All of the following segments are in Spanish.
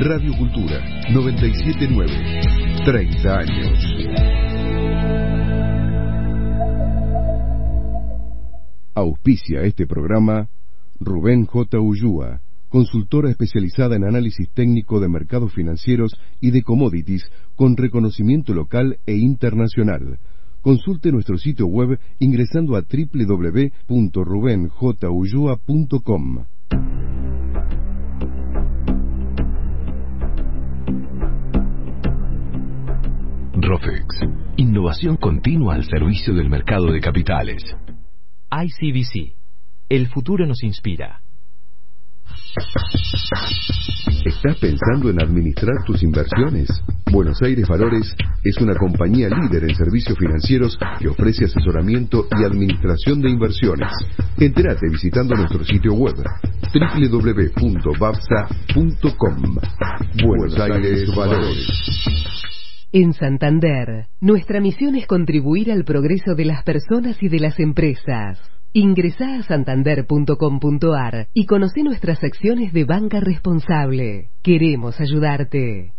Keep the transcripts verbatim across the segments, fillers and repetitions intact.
Radio Cultura noventa y siete punto nueve. treinta años. Auspicia este programa Rubén J. Ulloa, consultora especializada en análisis técnico de mercados financieros y de commodities con reconocimiento local e internacional. Consulte nuestro sitio web ingresando a doble u doble u doble u punto rubén j ulloa punto com. Rofex, innovación continua al servicio del mercado de capitales. I C B C, el futuro nos inspira. ¿Estás pensando en administrar tus inversiones? Buenos Aires Valores es una compañía líder en servicios financieros que ofrece asesoramiento y administración de inversiones. Entérate visitando nuestro sitio web doble u doble u doble u punto babsa punto com. Buenos Aires Valores. En Santander, nuestra misión es contribuir al progreso de las personas y de las empresas. Ingresá a santander punto com punto ar y conoce nuestras secciones de banca responsable. Queremos ayudarte.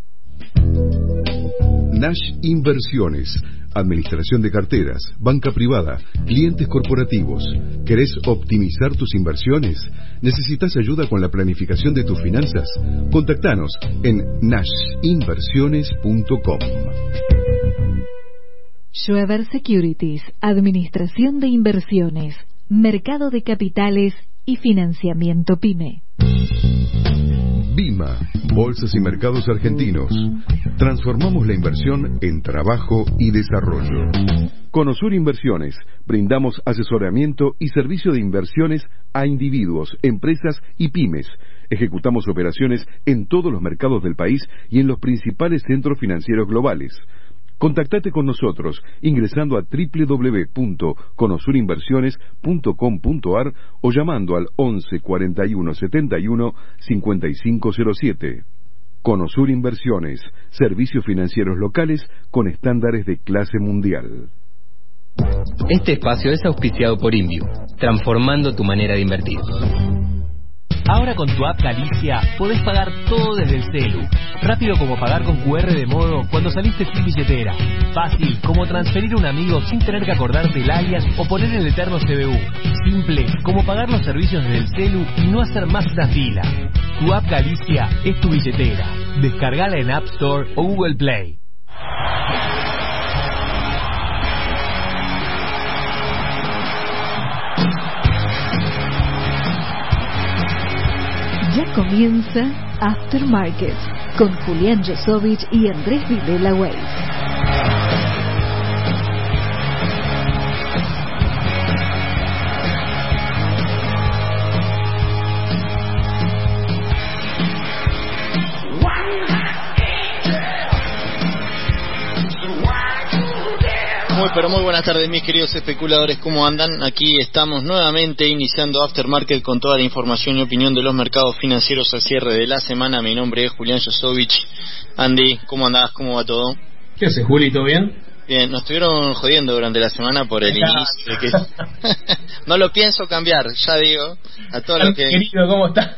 Nash Inversiones, administración de carteras, banca privada, clientes corporativos. ¿Querés optimizar tus inversiones? ¿Necesitas ayuda con la planificación de tus finanzas? Contactanos en nash inversiones punto com. Schweber Securities, administración de inversiones, mercado de capitales y financiamiento PYME. Bima, Bolsas y Mercados Argentinos. Transformamos la inversión en trabajo y desarrollo. Conosur Inversiones. Brindamos asesoramiento y servicio de inversiones a individuos, empresas y pymes. Ejecutamos operaciones en todos los mercados del país y en los principales centros financieros globales. Contactate con nosotros ingresando a doble u doble u doble u punto conosur inversiones punto com punto ar o llamando al once cuarenta y uno setenta y uno cincuenta y cinco cero siete. Conosur Inversiones, servicios financieros locales con estándares de clase mundial. Este espacio es auspiciado por Inviu, transformando tu manera de invertir. Ahora con tu app Galicia podés pagar todo desde el celu. Rápido como pagar con Q R de modo cuando saliste sin billetera. Fácil como transferir a un amigo sin tener que acordarte el alias o poner el eterno C B U. Simple como pagar los servicios desde el celu y no hacer más esa fila. Tu app Galicia es tu billetera. Descargala en App Store o Google Play. Ya comienza Aftermarket con Julián Josovich y Andrés Vilela Weiss. Muy pero muy buenas tardes mis queridos especuladores, ¿cómo andan? Aquí estamos nuevamente iniciando Aftermarket con toda la información y opinión de los mercados financieros al cierre de la semana. Mi nombre es Julián Josovich. Andy, ¿cómo andás? ¿Cómo va todo? ¿Qué haces, Juli? ¿Todo bien? Bien, nos estuvieron jodiendo durante la semana por el inicio de que... No lo pienso cambiar, ya digo, a todo lo que... Querido, ¿cómo estás?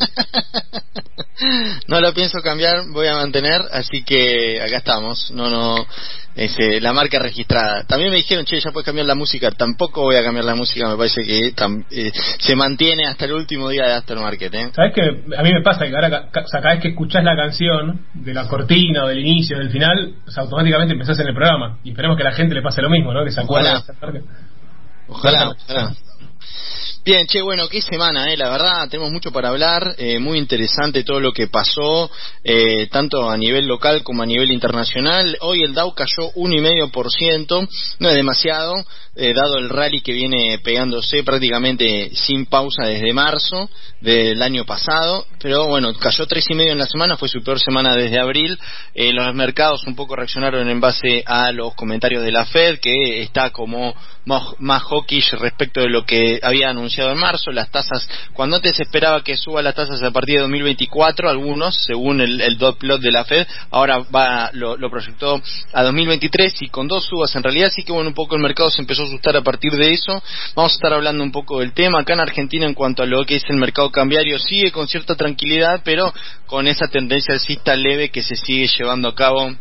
No lo pienso cambiar, voy a mantener, así que acá estamos. No, no, es, eh, la marca registrada. También me dijeron, che, ya puedes cambiar la música. Tampoco voy a cambiar la música, me parece que tam, eh, se mantiene hasta el último día de Aftermarket, ¿eh? ¿Sabes qué? A mí me pasa que ahora, o sea, cada vez que escuchás la canción de la cortina o del inicio, del final, o sea, automáticamente empezás en el programa. Y esperemos que a la gente le pase lo mismo, ¿no? Que se acuerde. Ojalá, ojalá, ojalá. Bien, che, bueno, qué semana, eh, la verdad, tenemos mucho para hablar, eh, muy interesante todo lo que pasó, eh, tanto a nivel local como a nivel internacional. Hoy el Dow cayó uno coma cinco por ciento, no es demasiado, eh, dado el rally que viene pegándose prácticamente sin pausa desde marzo del año pasado, pero bueno, cayó tres coma cinco en la semana, fue su peor semana desde abril. Eh, los mercados un poco reaccionaron en base a los comentarios de la Fed, que está como más, más hawkish respecto de lo que había anunciado en marzo. Las tasas, cuando antes se esperaba que suba las tasas a partir de dos mil veinticuatro, algunos, según el, el dot plot de la Fed, ahora va lo, lo proyectó a dos mil veintitrés y con dos subas. En realidad sí que bueno, un poco el mercado se empezó empezó a asustar a partir de eso. Vamos a estar hablando un poco del tema. Acá en Argentina, en cuanto a lo que es el mercado cambiario, sigue con cierta tranquilidad, pero con esa tendencia alcista leve que se sigue llevando a cabo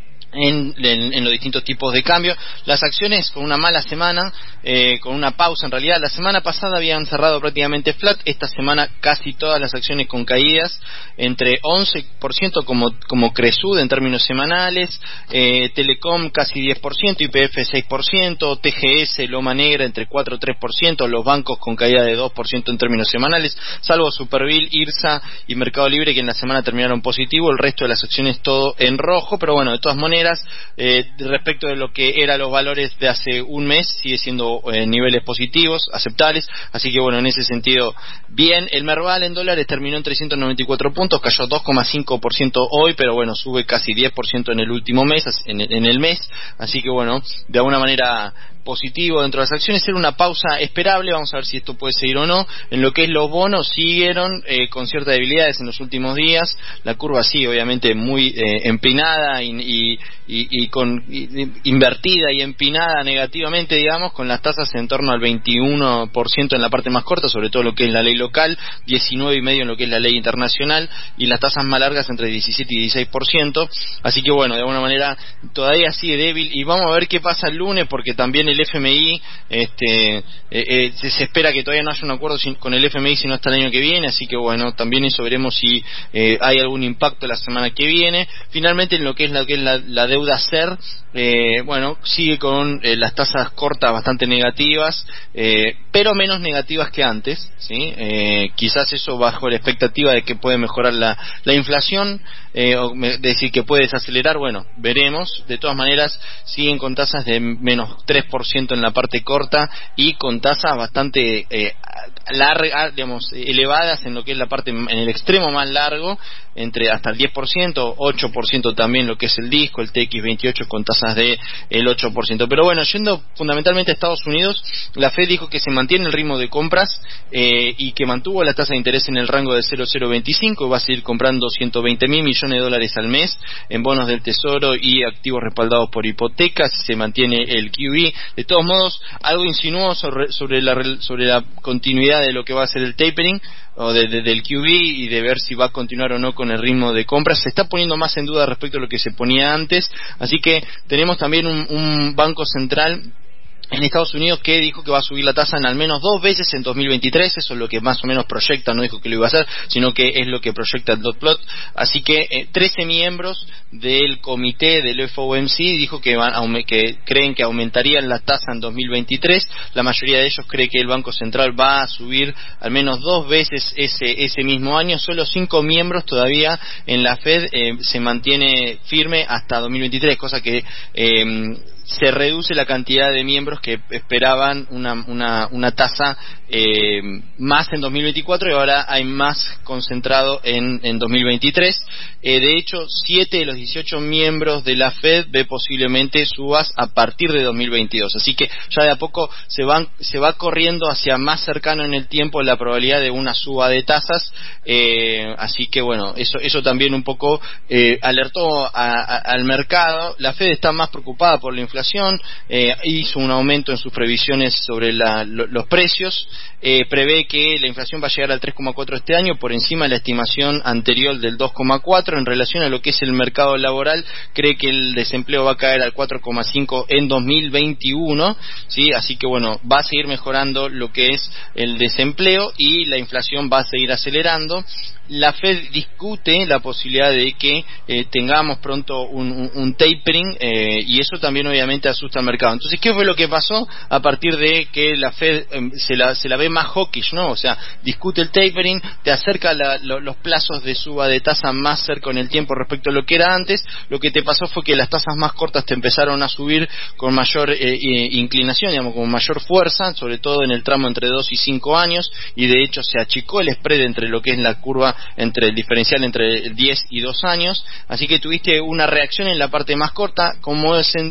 En, en, en los distintos tipos de cambio. Las acciones con una mala semana, eh, con una pausa en realidad. La semana pasada habían cerrado prácticamente flat, esta semana casi todas las acciones con caídas, entre once por ciento como, como Cresud en términos semanales, eh, Telecom casi diez por ciento, Y P F seis por ciento, T G S, Loma Negra entre cuatro a tres por ciento, los bancos con caída de dos por ciento en términos semanales, salvo Superville, IRSA y Mercado Libre, que en la semana terminaron positivo. El resto de las acciones todo en rojo, pero bueno, de todas maneras, Eh, respecto de lo que eran los valores de hace un mes, sigue siendo eh, niveles positivos, aceptables, así que bueno, en ese sentido bien. El Merval en dólares terminó en trescientos noventa y cuatro puntos, cayó dos coma cinco por ciento hoy, pero bueno, sube casi diez por ciento en el último mes, en, en el mes, así que bueno, de alguna manera positivo dentro de las acciones. Era una pausa esperable, vamos a ver si esto puede seguir o no. En lo que es los bonos, siguieron eh, con ciertas debilidades en los últimos días. La curva sí, obviamente muy eh, empinada y, y, y, y con y, invertida y empinada negativamente, digamos, con las tasas en torno al veintiuno por ciento en la parte más corta, sobre todo lo que es la ley local, diecinueve coma cinco por ciento en lo que es la ley internacional, y las tasas más largas entre diecisiete y dieciséis por ciento. Así que bueno, de alguna manera todavía sigue débil, y vamos a ver qué pasa el lunes, porque también el F M I, este, eh, eh, se, se espera que todavía no haya un acuerdo sin, con el F M I sino hasta el año que viene, así que bueno, también eso veremos si eh, hay algún impacto la semana que viene. Finalmente, en lo que es, lo que es la, la deuda C E R, eh, bueno, sigue con eh, las tasas cortas bastante negativas, eh, pero menos negativas que antes, ¿sí? Eh, quizás eso bajo la expectativa de que puede mejorar la, la inflación, eh, o me, decir que puede desacelerar, bueno, veremos. De todas maneras, siguen con tasas de menos tres por ciento en la parte corta y con tasas bastante eh, largas, digamos, elevadas en lo que es la parte, en el extremo más largo, entre hasta el diez por ciento, ocho por ciento también lo que es el disco, el T X veintiocho con tasas de el ocho por ciento. Pero bueno, yendo fundamentalmente a Estados Unidos, la Fed dijo que se mantiene el ritmo de compras eh, y que mantuvo la tasa de interés en el rango de cero coma cero veinticinco, y va a seguir comprando ciento veinte mil millones de dólares al mes en bonos del Tesoro y activos respaldados por hipotecas. Se mantiene el Q E. De todos modos, algo insinuó sobre, sobre, la, sobre la continuidad de lo que va a ser el tapering o de, de, del Q E, y de ver si va a continuar o no con el ritmo de compras. Se está poniendo más en duda respecto a lo que se ponía antes, así que tenemos también un, un banco central en Estados Unidos que dijo que va a subir la tasa en al menos dos veces en dos mil veintitrés. Eso es lo que más o menos proyecta, no dijo que lo iba a hacer, sino que es lo que proyecta el dot plot. Así que eh, trece miembros del comité del F O M C dijo que, van a, que creen que aumentarían la tasa en dos mil veintitrés. La mayoría de ellos cree que el Banco Central va a subir al menos dos veces ese, ese mismo año. Solo cinco miembros todavía en la Fed eh, se mantiene firme hasta dos mil veintitrés, cosa que eh, se reduce la cantidad de miembros que esperaban una, una, una tasa eh, más en dos mil veinticuatro, y ahora hay más concentrado en, en dos mil veintitrés. Eh, de hecho, siete de los dieciocho miembros de la Fed ve posiblemente subas a partir de dos mil veintidós. Así que ya de a poco se, van, se va corriendo hacia más cercano en el tiempo la probabilidad de una suba de tasas. Eh, así que bueno, eso, eso también un poco eh, alertó a, a, al mercado. La Fed está más preocupada por la inflación. Eh, hizo un aumento en sus previsiones sobre la, lo, los precios, eh, prevé que la inflación va a llegar al tres coma cuatro este año, por encima de la estimación anterior del dos coma cuatro. En relación a lo que es el mercado laboral, cree que el desempleo va a caer al cuatro coma cinco en dos mil veintiuno, ¿sí? Así que bueno, va a seguir mejorando lo que es el desempleo y la inflación va a seguir acelerando. La Fed discute la posibilidad de que eh, tengamos pronto un, un, un tapering, eh, y eso también obviamente asusta al mercado. Entonces, ¿qué fue lo que pasó a partir de que la Fed eh, se, la, se la ve más hawkish, ¿no? O sea, discute el tapering, te acerca la, lo, los plazos de suba de tasa más cerca en el tiempo respecto a lo que era antes. Lo que te pasó fue que las tasas más cortas te empezaron a subir con mayor eh, eh, inclinación, digamos, con mayor fuerza, sobre todo en el tramo entre dos y cinco años, y de hecho se achicó el spread entre lo que es la curva, entre el diferencial entre diez y dos años, así que tuviste una reacción en la parte más corta. Como, es en, como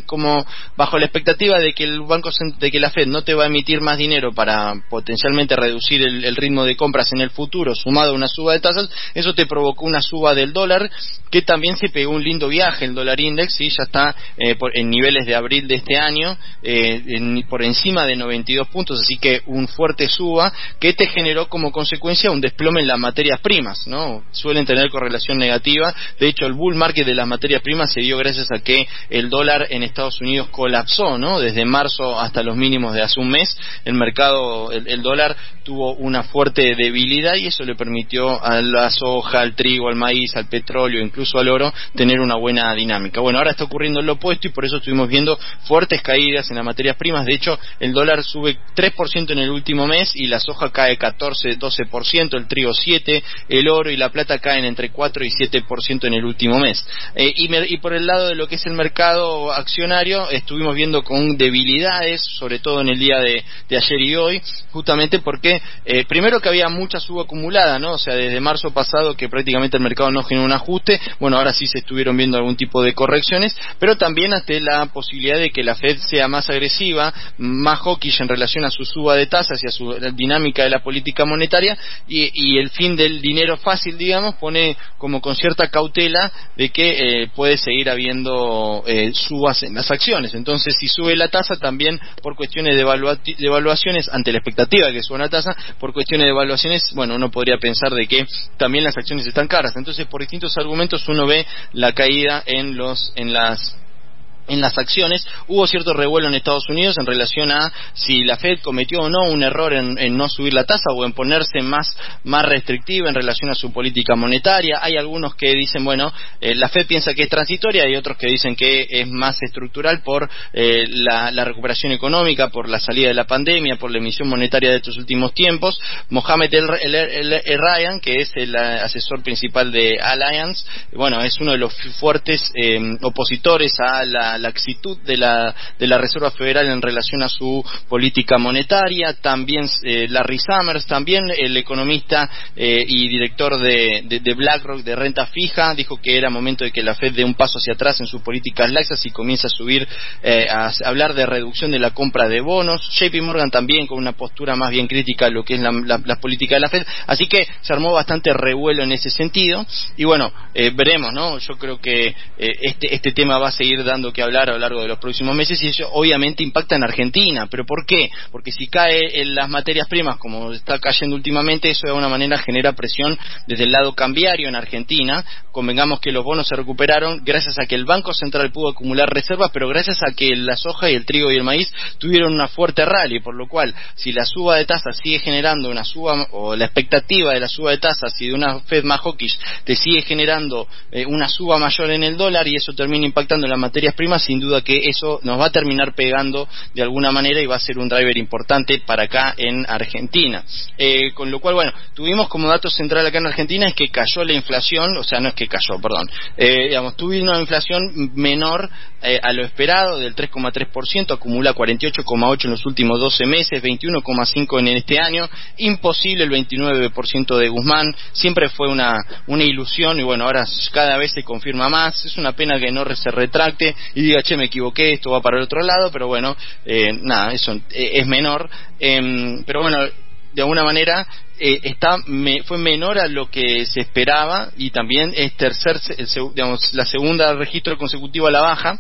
Bueno, bajo la expectativa de que el banco de que la Fed no te va a emitir más dinero para potencialmente reducir el, el ritmo de compras en el futuro, sumado a una suba de tasas, eso te provocó una suba del dólar, que también se pegó un lindo viaje. El dólar index, ¿sí? Ya está eh, por, en niveles de abril de este año, eh, en, por encima de noventa y dos puntos, así que un fuerte suba que te generó como consecuencia un desplome en las materias primas, ¿no? Suelen tener correlación negativa. De hecho, el bull market de las materias primas se dio gracias a que el dólar en Estados Unidos colapsó, ¿no? Desde marzo hasta los mínimos de hace un mes, el mercado, el, el dólar tuvo una fuerte debilidad y eso le permitió a la soja, al trigo, al maíz, al petróleo, incluso al oro, tener una buena dinámica. Bueno, ahora está ocurriendo lo opuesto y por eso estuvimos viendo fuertes caídas en las materias primas. De hecho, el dólar sube tres por ciento en el último mes y la soja cae catorce, doce por ciento, el trigo siete por ciento, el oro y la plata caen entre cuatro y siete por ciento en el último mes. Eh, y, me, y por el lado de lo que es el mercado accionario, estuvimos viendo con debilidades, sobre todo en el día de, de ayer y hoy, justamente porque, eh, primero que había mucha suba acumulada, ¿no? O sea, desde marzo pasado que prácticamente el mercado no generó un ajuste, bueno, ahora sí se estuvieron viendo algún tipo de correcciones, pero también ante la posibilidad de que la Fed sea más agresiva, más hawkish en relación a su suba de tasas y a su dinámica de la política monetaria, y, y el fin del dinero fácil, digamos, pone como con cierta cautela de que eh, puede seguir habiendo eh, subas en las acciones. Entonces, si sube la tasa, también por cuestiones de, evalua de evaluaciones, ante la expectativa de que suba la tasa, por cuestiones de evaluaciones, bueno, uno podría pensar de que también las acciones están caras. Entonces, por distintos argumentos uno ve la caída en los en las en las acciones. Hubo cierto revuelo en Estados Unidos en relación a si la Fed cometió o no un error en, en no subir la tasa o en ponerse más, más restrictiva en relación a su política monetaria. Hay algunos que dicen, bueno, eh, la Fed piensa que es transitoria, y otros que dicen que es más estructural por eh, la, la recuperación económica, por la salida de la pandemia, por la emisión monetaria de estos últimos tiempos. Mohamed El, El, El, El Ryan, que es el asesor principal de Alliance, bueno, es uno de los fuertes eh, opositores a la la laxitud de la de la Reserva Federal en relación a su política monetaria. También eh, Larry Summers, también el economista eh, y director de, de, de BlackRock de renta fija, dijo que era momento de que la Fed dé un paso hacia atrás en sus políticas laxas y comience a subir, eh, a hablar de reducción de la compra de bonos. J P Morgan también con una postura más bien crítica a lo que es la, la, la política de la Fed. Así que se armó bastante revuelo en ese sentido y bueno, eh, veremos, ¿no? Yo creo que eh, este este tema va a seguir dando que hablar a lo largo de los próximos meses y eso obviamente impacta en Argentina. ¿Pero por qué? Porque si cae en las materias primas como está cayendo últimamente, eso de alguna manera genera presión desde el lado cambiario en Argentina. Convengamos que los bonos se recuperaron gracias a que el Banco Central pudo acumular reservas, pero gracias a que la soja y el trigo y el maíz tuvieron una fuerte rally, por lo cual si la suba de tasas sigue generando una suba, o la expectativa de la suba de tasas y de una Fed más hawkish te sigue generando eh, una suba mayor en el dólar y eso termina impactando en las materias primas, sin duda que eso nos va a terminar pegando de alguna manera y va a ser un driver importante para acá en Argentina. Eh, con lo cual, bueno, tuvimos como dato central acá en Argentina es que cayó la inflación, o sea, no es que cayó, perdón, eh, digamos, tuvimos una inflación menor eh, a lo esperado del tres coma tres por ciento, acumula cuarenta y ocho coma ocho por ciento en los últimos doce meses, veintiuno coma cinco por ciento en este año, imposible el veintinueve por ciento de Guzmán, siempre fue una, una ilusión y bueno, ahora cada vez se confirma más. Es una pena que no se retracte y diga, che, me equivoqué, esto va para el otro lado, pero bueno, eh, nada, eso eh, es menor, eh, pero bueno, de alguna manera eh, está me, fue menor a lo que se esperaba y también es tercer, el, digamos, la segunda registro consecutivo a la baja.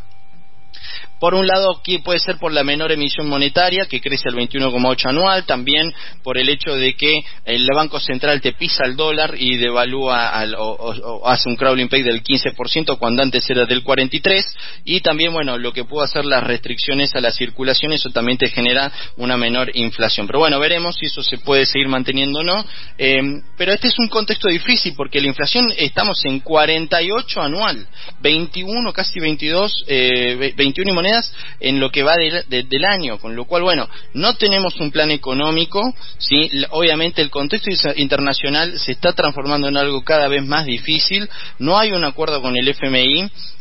Por un lado, aquí puede ser por la menor emisión monetaria, que crece al veintiuno coma ocho anual, también por el hecho de que el Banco Central te pisa el dólar y devalúa al, o, o, o hace un crawling peg del quince por ciento cuando antes era del cuarenta y tres por ciento, y también, bueno, lo que puede hacer las restricciones a la circulación, eso también te genera una menor inflación. Pero bueno, veremos si eso se puede seguir manteniendo o no. Eh, pero este es un contexto difícil porque la inflación estamos en cuarenta y ocho anual, veintiuno, casi veintidós, eh, veintiuno y monedas en lo que va de, de, del año, con lo cual, bueno, no tenemos un plan económico, ¿sí? Obviamente el contexto internacional se está transformando en algo cada vez más difícil, no hay un acuerdo con el F M I,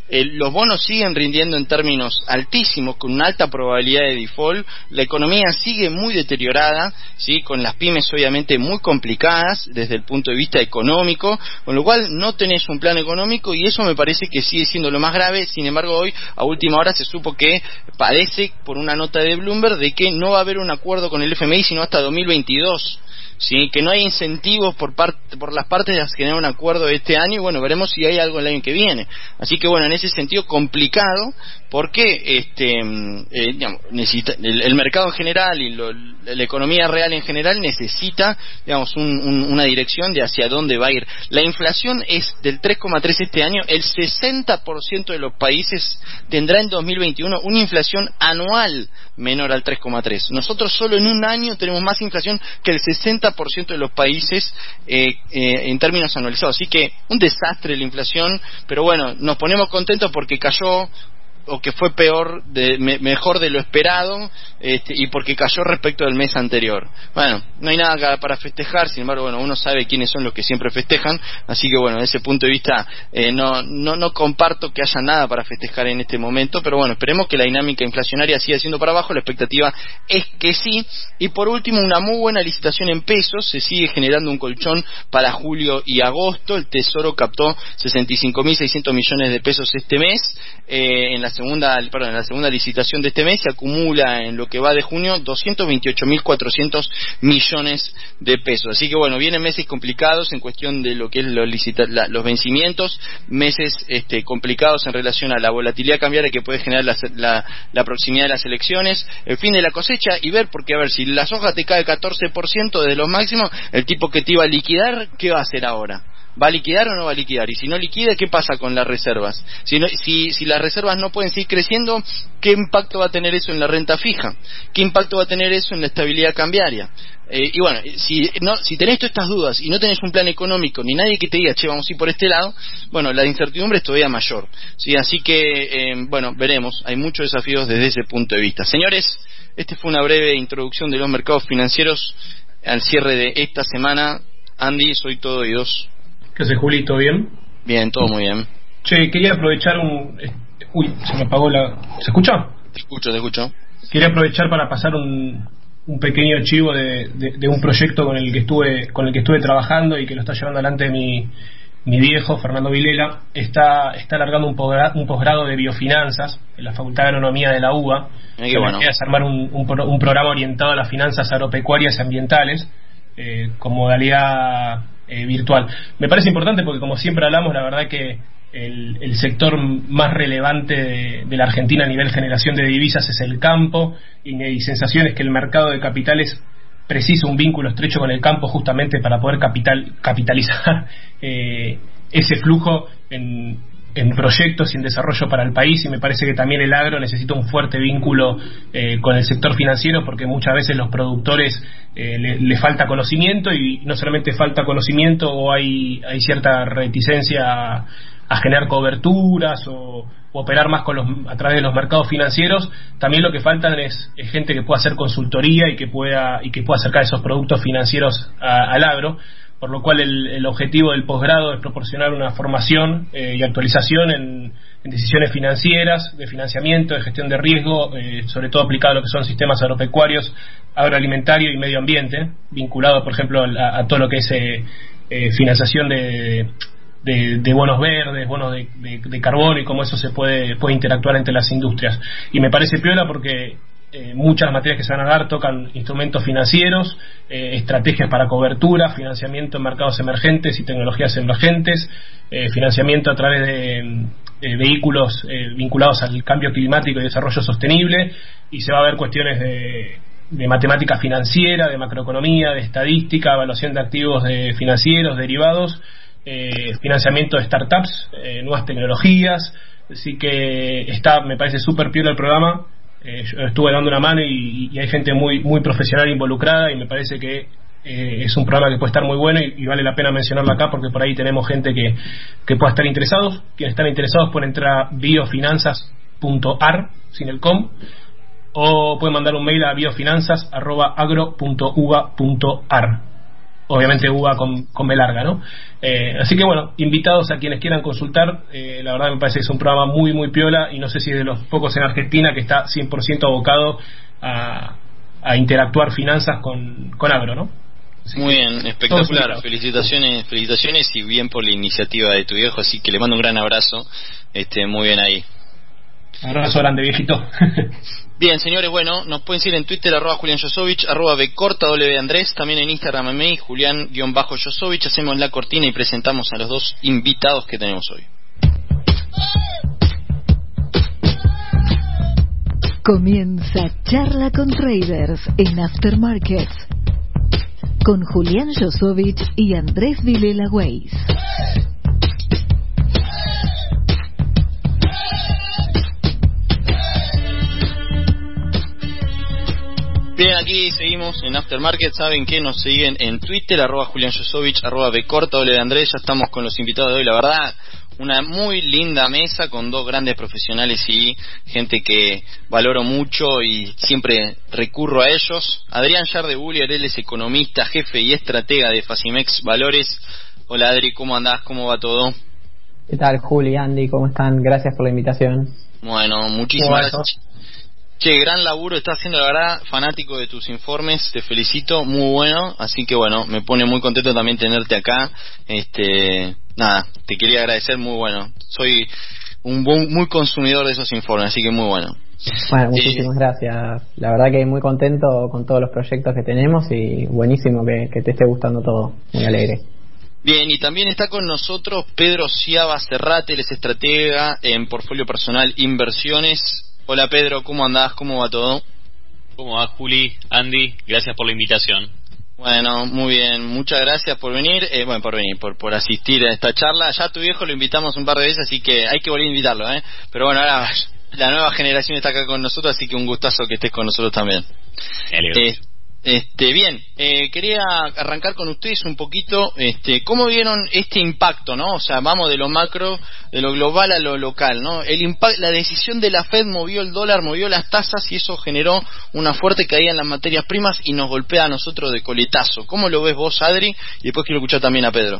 eh, los bonos siguen rindiendo en términos altísimos, con una alta probabilidad de default, la economía sigue muy deteriorada, ¿sí? Con las pymes obviamente muy complicadas desde el punto de vista económico, con lo cual no tenés un plan económico, y eso me parece que sigue siendo lo más grave. Sin embargo, hoy a última hora se supo que parece, por una nota de Bloomberg, de que no va a haber un acuerdo con el F M I sino hasta dos mil veintidós. Sí, que no hay incentivos por parte por las partes de generar un acuerdo este año, y bueno, veremos si hay algo el año que viene. Así que bueno, en ese sentido complicado, porque este eh, digamos, necesita, el, el mercado en general y lo, la economía real en general necesita, digamos, un, un, una dirección de hacia dónde va a ir. La inflación es del tres coma tres este año, el sesenta por ciento de los países tendrá en dos mil veintiuno una inflación anual menor al tres coma tres. Nosotros solo en un año tenemos más inflación que el sesenta por ciento de los países eh, eh, en términos anualizados. Así que un desastre la inflación, pero bueno, nos ponemos contentos porque cayó, o que fue peor de, me, mejor de lo esperado, este, y porque cayó respecto del mes anterior. Bueno, no hay nada para festejar, sin embargo, bueno, uno sabe quiénes son los que siempre festejan, así que bueno, desde ese punto de vista eh, no, no, no comparto que haya nada para festejar en este momento, pero bueno, esperemos que la dinámica inflacionaria siga siendo para abajo, la expectativa es que sí. Y por último, una muy buena licitación en pesos, se sigue generando un colchón para julio y agosto. El Tesoro captó sesenta y cinco mil seiscientos millones de pesos este mes, eh, en la segunda, perdón, en la segunda licitación de este mes se acumula en lo que va de junio doscientos veintiocho mil cuatrocientos millones de pesos. Así que bueno, vienen meses complicados en cuestión de lo que es los, licita, la, los vencimientos, meses este, complicados en relación a la volatilidad cambiaria que puede generar la, la, la proximidad de las elecciones, el fin de la cosecha, y ver, porque a ver, si la soja te cae catorce por ciento de los máximos, el tipo que te iba a liquidar, ¿qué va a hacer ahora? ¿Va a liquidar o no va a liquidar? Y si no liquida, ¿qué pasa con las reservas? Si, no, si, si las reservas no pueden seguir creciendo, ¿qué impacto va a tener eso en la renta fija? ¿Qué impacto va a tener eso en la estabilidad cambiaria? Eh, y bueno, si, no, si tenés todas estas dudas y no tenés un plan económico, ni nadie que te diga, che, vamos a ir por este lado, bueno, la incertidumbre es todavía mayor, ¿sí? Así que, eh, bueno, veremos. Hay muchos desafíos desde ese punto de vista. Señores, esta fue una breve introducción de los mercados financieros al cierre de esta semana. Andy, soy todo oídos. ¿Qué hace, Julito? ¿Bien? Bien, todo muy bien. Che, quería aprovechar un... Uy, se me apagó la... ¿Se escucha? Te escucho, te escucho. Quería aprovechar para pasar un, un pequeño archivo de, de, de un proyecto con el que estuve con el que estuve trabajando y que lo está llevando adelante mi, mi viejo, Fernando Vilela. Está, está alargando un posgrado, un posgrado de biofinanzas en la Facultad de Agronomía de la U B A. Ay, qué bueno. La idea es armar un, un, un programa orientado a las finanzas agropecuarias y ambientales eh, con modalidad... Eh, virtual. Me parece importante porque, como siempre hablamos, la verdad que el, el sector más relevante de, de la Argentina a nivel generación de divisas es el campo, y mi sensación es que el mercado de capitales precisa un vínculo estrecho con el campo justamente para poder capital, capitalizar eh, ese flujo en, en proyectos y en desarrollo para el país. Y me parece que también el agro necesita un fuerte vínculo eh, con el sector financiero, porque muchas veces los productores eh, le, le falta conocimiento, y no solamente falta conocimiento, o hay, hay cierta reticencia a, a generar coberturas o, o operar más con los, a través de los mercados financieros. También lo que faltan es, es gente que pueda hacer consultoría y que pueda y que pueda acercar esos productos financieros a, al agro. Por lo cual el, el objetivo del posgrado es proporcionar una formación eh, y actualización en, en decisiones financieras, de financiamiento, de gestión de riesgo, eh, sobre todo aplicado a lo que son sistemas agropecuarios, agroalimentario y medio ambiente, vinculado, por ejemplo, a, a todo lo que es eh, eh, financiación de, de, de bonos verdes, bonos de, de, de carbono, y cómo eso se puede, puede interactuar entre las industrias. Y me parece piola porque Eh, muchas materias que se van a dar tocan instrumentos financieros, eh, estrategias para cobertura, financiamiento en mercados emergentes y tecnologías emergentes, eh, financiamiento a través de, de vehículos eh, vinculados al cambio climático y desarrollo sostenible, y se va a ver cuestiones de, de matemática financiera, de macroeconomía, de estadística, evaluación de activos de financieros, derivados, eh, financiamiento de startups, eh, nuevas tecnologías. Así que está, me parece súper piola el programa. Eh, yo estuve dando una mano y, y hay gente muy muy profesional involucrada, y me parece que eh, es un programa que puede estar muy bueno, y, y vale la pena mencionarlo acá porque por ahí tenemos gente que, que pueda estar interesados. Quienes están interesados pueden entrar a biofinanzas punto a r sin el com, o pueden mandar un mail a biofinanzas arroba agro punto uva punto a r. obviamente uva con, con B larga, ¿no? Eh, así que bueno, invitados a quienes quieran consultar. Eh, la verdad me parece que es un programa muy muy piola, y no sé si es de los pocos en Argentina que está cien por ciento abocado a, a interactuar finanzas con, con agro, ¿no? Así muy que, bien, espectacular. Felicitaciones, felicitaciones y bien por la iniciativa de tu viejo, así que le mando un gran abrazo. Este, muy bien ahí. Abrazo grande, viejito. Bien, señores, bueno, nos pueden seguir en Twitter, arroba Julián Josovich, arroba Bcorta, W Andrés, también en Instagram a mí, Julián-Josovich. Hacemos la cortina y presentamos a los dos invitados que tenemos hoy. Comienza Charla con Traders en Aftermarkets con Julián Josovich y Andrés Vilela Weiss. Bien, aquí seguimos en Aftermarket. Saben que nos siguen en Twitter, arroba Julián Josovich, arroba Bcorta, doble de Andrés. Ya estamos con los invitados de hoy. La verdad, una muy linda mesa con dos grandes profesionales y gente que valoro mucho y siempre recurro a ellos. Adrián Yardebullier, él es economista, jefe y estratega de Facimex Valores. Hola Adri, ¿cómo andás? ¿Cómo va todo? ¿Qué tal, Juli, Andy? ¿Cómo están? Gracias por la invitación. Bueno, muchísimas gracias. Che, gran laburo está haciendo, la verdad, fanático de tus informes, te felicito, muy bueno, así que bueno, me pone muy contento también tenerte acá. Este, nada, te quería agradecer, muy bueno. Soy un buen, muy consumidor de esos informes, así que muy bueno. Bueno, muchísimas eh, gracias. La verdad que muy contento con todos los proyectos que tenemos y buenísimo que, que te esté gustando todo, muy alegre. Bien, y también está con nosotros Pedro Ciaba Serrate, él es estratega en Portfolio Personal Inversiones. Hola Pedro, ¿cómo andás? ¿Cómo va todo? ¿Cómo va Juli? Andy, gracias por la invitación. Bueno, muy bien, muchas gracias por venir, eh, bueno, por venir, por, por asistir a esta charla. Ya a tu viejo lo invitamos un par de veces, así que hay que volver a invitarlo, ¿eh? Pero bueno, ahora la nueva generación está acá con nosotros, así que un gustazo que estés con nosotros también. Eh, este, bien, eh, quería arrancar con ustedes un poquito, este, ¿cómo vieron este impacto, no? O sea, vamos de lo macro, de lo global a lo local, ¿no? El impact, la decisión de la Fed movió el dólar, movió las tasas y eso generó una fuerte caída en las materias primas y nos golpea a nosotros de coletazo. ¿Cómo lo ves vos, Adri? Y después quiero escuchar también a Pedro.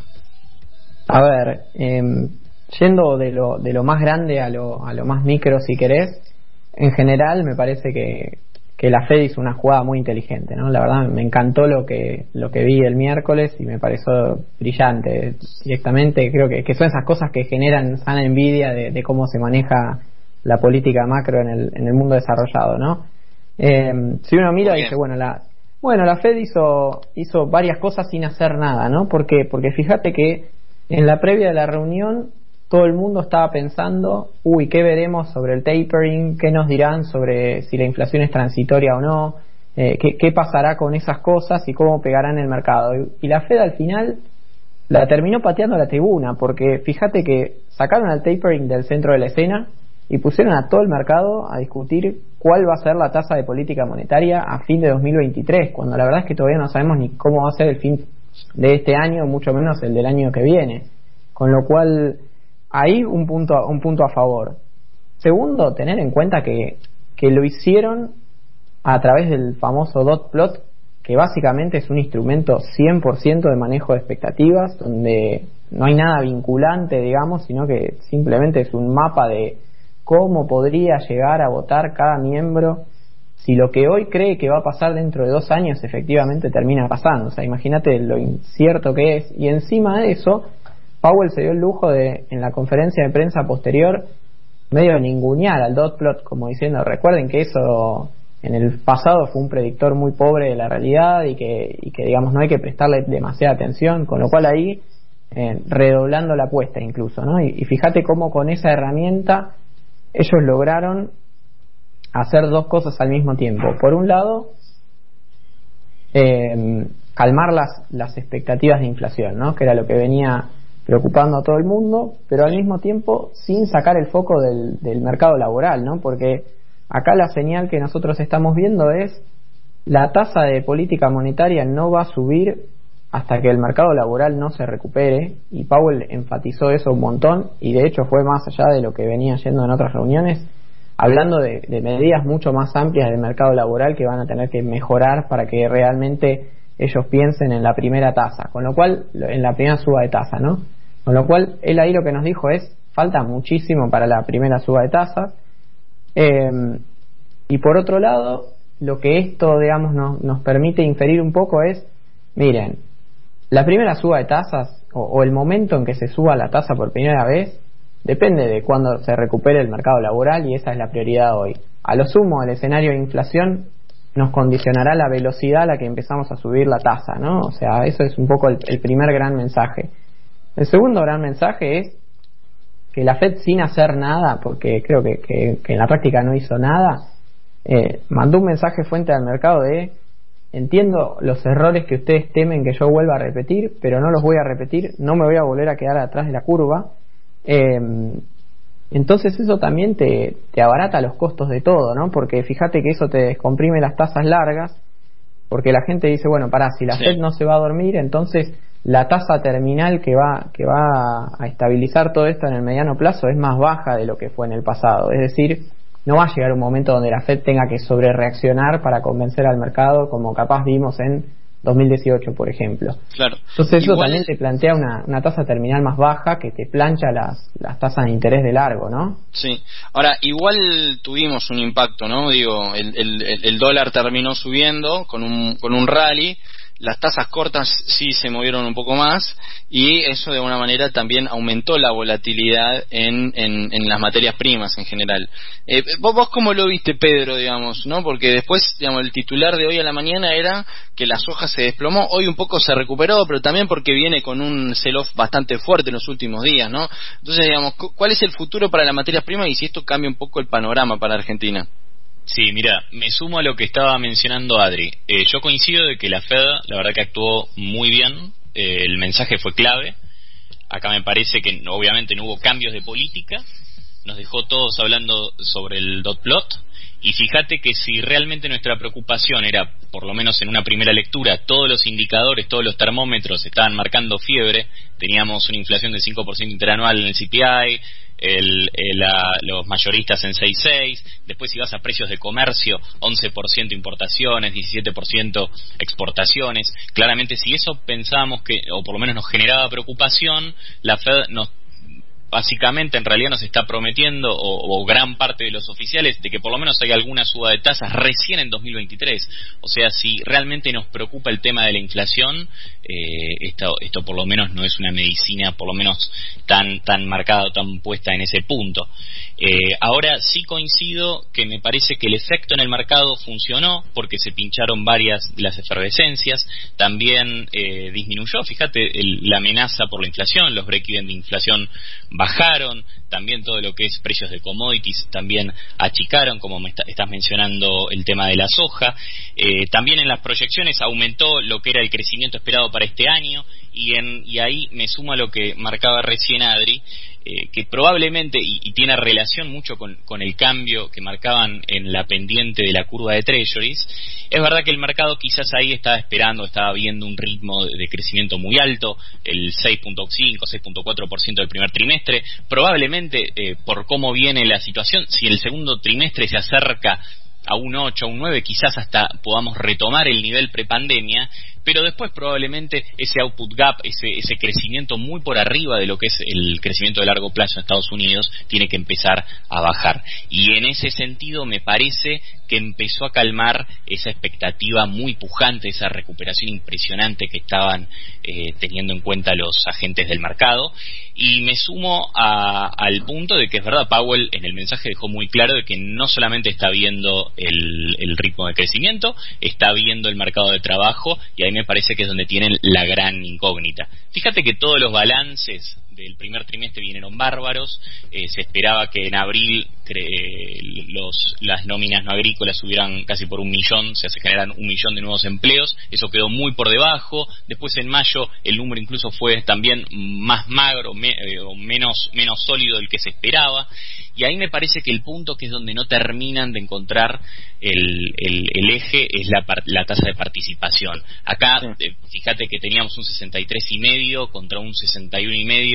A ver, eh, yendo de lo, de lo más grande a lo, a lo más micro, si querés, en general me parece que que la Fed hizo una jugada muy inteligente, ¿no? La verdad me encantó lo que lo que vi el miércoles y me pareció brillante directamente. Creo que, que son esas cosas que generan sana envidia de, de cómo se maneja la política macro en el en el mundo desarrollado, ¿no? Eh, si uno mira dice, bueno, la bueno la Fed hizo hizo varias cosas sin hacer nada, ¿no? Porque porque fíjate que en la previa de la reunión todo el mundo estaba pensando, uy, ¿qué veremos sobre el tapering? ¿Qué nos dirán sobre si la inflación es transitoria o no? Eh, ¿qué, ¿Qué pasará con esas cosas y cómo pegarán el mercado? Y, y la Fed al final la terminó pateando a la tribuna, porque fíjate que sacaron al tapering del centro de la escena y pusieron a todo el mercado a discutir cuál va a ser la tasa de política monetaria a fin de dos mil veintitrés, cuando la verdad es que todavía no sabemos ni cómo va a ser el fin de este año, mucho menos el del año que viene. Con lo cual ahí un punto, un punto a favor. Segundo, tener en cuenta que, que lo hicieron a través del famoso dot plot, que básicamente es un instrumento cien por ciento de manejo de expectativas, donde no hay nada vinculante, digamos, sino que simplemente es un mapa de cómo podría llegar a votar cada miembro si lo que hoy cree que va a pasar dentro de dos años efectivamente termina pasando. O sea, imagínate lo incierto que es. Y encima de eso, Powell se dio el lujo de, en la conferencia de prensa posterior, medio ningunear al dot plot, como diciendo, recuerden que eso en el pasado fue un predictor muy pobre de la realidad y que, y que digamos no hay que prestarle demasiada atención, con lo cual ahí eh, redoblando la apuesta incluso, ¿no? Y, y fíjate cómo con esa herramienta ellos lograron hacer dos cosas al mismo tiempo. Por un lado, eh, calmar las, las expectativas de inflación, ¿no? Que era lo que venía preocupando a todo el mundo, pero al mismo tiempo sin sacar el foco del, del mercado laboral, ¿no? Porque acá la señal que nosotros estamos viendo es la tasa de política monetaria no va a subir hasta que el mercado laboral no se recupere, y Powell enfatizó eso un montón, y de hecho fue más allá de lo que venía yendo en otras reuniones, hablando de, de medidas mucho más amplias del mercado laboral que van a tener que mejorar para que realmente ellos piensen en la primera tasa, con lo cual, en la primera suba de tasa, ¿no? Con lo cual, él ahí lo que nos dijo es, falta muchísimo para la primera suba de tasas. Eh, y por otro lado, lo que esto, digamos, nos, nos permite inferir un poco es, miren, la primera suba de tasas, o, o el momento en que se suba la tasa por primera vez, depende de cuándo se recupere el mercado laboral, y esa es la prioridad hoy. A lo sumo, el escenario de inflación nos condicionará la velocidad a la que empezamos a subir la tasa, ¿no? O sea, eso es un poco el, el primer gran mensaje. El segundo gran mensaje es que la Fed, sin hacer nada, porque creo que, que, que en la práctica no hizo nada, eh, mandó un mensaje fuente al mercado de: entiendo los errores que ustedes temen que yo vuelva a repetir, pero no los voy a repetir, no me voy a volver a quedar atrás de la curva. Eh, entonces eso también te, te abarata los costos de todo, ¿no? Porque fíjate que eso te descomprime las tasas largas, porque la gente dice, bueno, pará, si la sí. Fed no se va a dormir, entonces la tasa terminal que va que va a estabilizar todo esto en el mediano plazo es más baja de lo que fue en el pasado. Es decir, no va a llegar un momento donde la Fed tenga que sobrereaccionar para convencer al mercado, como capaz vimos en dos mil dieciocho, por ejemplo. Claro. Entonces eso Igual... también te plantea una, una tasa terminal más baja que te plancha las, las tasas de interés de largo, ¿no? Sí. Ahora, igual tuvimos un impacto, ¿no? Digo, el, el, el dólar terminó subiendo con un, con un rally. Las tasas cortas sí se movieron un poco más, y eso de alguna manera también aumentó la volatilidad en, en, en las materias primas en general. Eh, ¿vos, vos cómo lo viste, Pedro, digamos, no? Porque después, digamos, el titular de hoy a la mañana era que la soja se desplomó. Hoy un poco se recuperó, pero también porque viene con un sell-off bastante fuerte en los últimos días, ¿no? Entonces, digamos, ¿cuál es el futuro para las materias primas y si esto cambia un poco el panorama para Argentina? Sí, mira, me sumo a lo que estaba mencionando Adri. Eh, yo coincido de que la Fed, la verdad que actuó muy bien, eh, el mensaje fue clave. Acá me parece que obviamente no hubo cambios de política, nos dejó todos hablando sobre el dot plot, y fíjate que si realmente nuestra preocupación era, por lo menos en una primera lectura, todos los indicadores, todos los termómetros estaban marcando fiebre, teníamos una inflación del cinco por ciento interanual en el C P I, El, el, la, los mayoristas en seis punto seis, después si vas a precios de comercio, once por ciento importaciones, diecisiete por ciento exportaciones. Claramente, si eso pensábamos que, o por lo menos nos generaba preocupación, la Fed nos básicamente en realidad nos está prometiendo, o, o gran parte de los oficiales, de que por lo menos hay alguna suba de tasas recién en dos mil veintitrés. O sea, si realmente nos preocupa el tema de la inflación, eh, esto, esto por lo menos no es una medicina por lo menos tan, tan marcada o tan puesta en ese punto. Eh, ahora sí coincido que me parece que el efecto en el mercado funcionó, porque se pincharon varias de las efervescencias, también eh, disminuyó, fíjate, el, la amenaza por la inflación, los break-even de inflación bajaron, también todo lo que es precios de commodities también achicaron, como me está, estás mencionando el tema de la soja. Eh, también en las proyecciones aumentó lo que era el crecimiento esperado para este año, y, en, y ahí me sumo a lo que marcaba recién Adri, eh, que probablemente, y, y tiene relación mucho con, con el cambio que marcaban en la pendiente de la curva de Treasuries. Es verdad que el mercado quizás ahí estaba esperando, estaba viendo un ritmo de, de crecimiento muy alto, el seis punto cinco, seis punto cuatro por ciento del primer trimestre. Probablemente, eh, por cómo viene la situación, si el segundo trimestre se acerca a un ocho, a un nueve, quizás hasta podamos retomar el nivel prepandemia, pero después probablemente ese output gap, ese, ese crecimiento muy por arriba de lo que es el crecimiento de largo plazo en Estados Unidos, tiene que empezar a bajar. Y en ese sentido me parece que empezó a calmar esa expectativa muy pujante, esa recuperación impresionante que estaban eh, teniendo en cuenta los agentes del mercado. Y me sumo a, al punto de que es verdad, Powell en el mensaje dejó muy claro de que no solamente está viendo el, el ritmo de crecimiento, está viendo el mercado de trabajo, y ahí me parece que es donde tienen la gran incógnita. Fíjate que todos los balances del primer trimestre vinieron bárbaros, eh, se esperaba que en abril cre- los, las nóminas no agrícolas subieran casi por un millón, o sea, se generan un millón de nuevos empleos, eso quedó muy por debajo. Después en mayo el número incluso fue también más magro, me, eh, o menos, menos sólido del que se esperaba, y ahí me parece que el punto que es donde no terminan de encontrar el, el, el eje es la, la tasa de participación. Acá, eh, fíjate que teníamos un sesenta y tres y medio contra un sesenta y uno y medio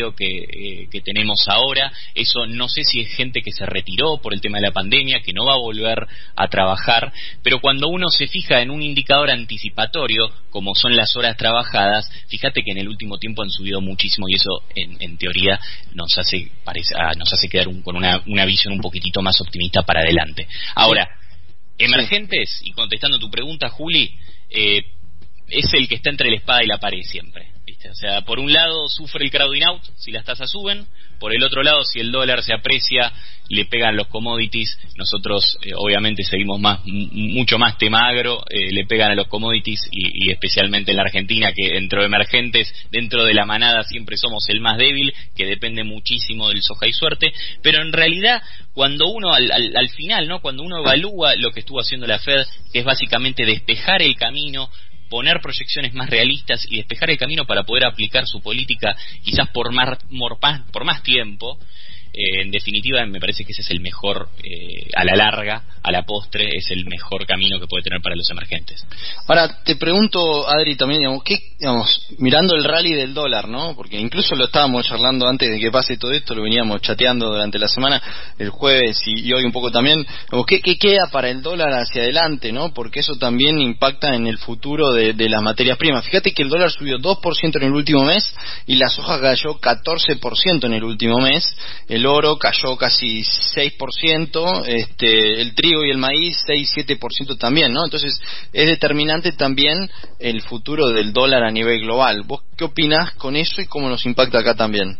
empleo que, eh, que tenemos ahora. Eso no sé si es gente que se retiró por el tema de la pandemia, que no va a volver a trabajar, pero cuando uno se fija en un indicador anticipatorio, como son las horas trabajadas, fíjate que en el último tiempo han subido muchísimo y eso en, en teoría nos hace parece, ah, nos hace quedar un, con una, una visión un poquitito más optimista para adelante. Ahora, emergentes, y contestando tu pregunta, Juli, eh, es el que está entre la espada y la pared siempre, ¿viste? O sea, por un lado sufre el crowding out si las tasas suben, por el otro lado si el dólar se aprecia le pegan los commodities. Nosotros eh, obviamente seguimos más m- mucho más tema agro, eh, le pegan a los commodities y, y especialmente en la Argentina, que dentro de emergentes, dentro de la manada siempre somos el más débil, que depende muchísimo del soja y suerte. Pero en realidad cuando uno al, al, al final, ¿no? Cuando uno evalúa lo que estuvo haciendo la Fed, que es básicamente despejar el camino, poner proyecciones más realistas y despejar el camino para poder aplicar su política quizás por más, por más tiempo, eh, en definitiva me parece que ese es el mejor, eh, a la larga, a la postre, es el mejor camino que puede tener para los emergentes. Ahora, te pregunto, Adri, también, digamos, ¿qué, digamos, mirando el rally del dólar, ¿no? Porque incluso lo estábamos charlando antes de que pase todo esto, lo veníamos chateando durante la semana, el jueves y, y hoy un poco también, digamos, ¿qué, ¿qué queda para el dólar hacia adelante, no? Porque eso también impacta en el futuro de, de las materias primas. Fíjate que el dólar subió dos por ciento en el último mes y la soja cayó catorce por ciento en el último mes, el oro cayó casi seis por ciento, este, el trigo y el maíz seis a siete por ciento también, ¿no? Entonces es determinante también el futuro del dólar a nivel global. ¿Vos qué opinás con eso y cómo nos impacta acá también?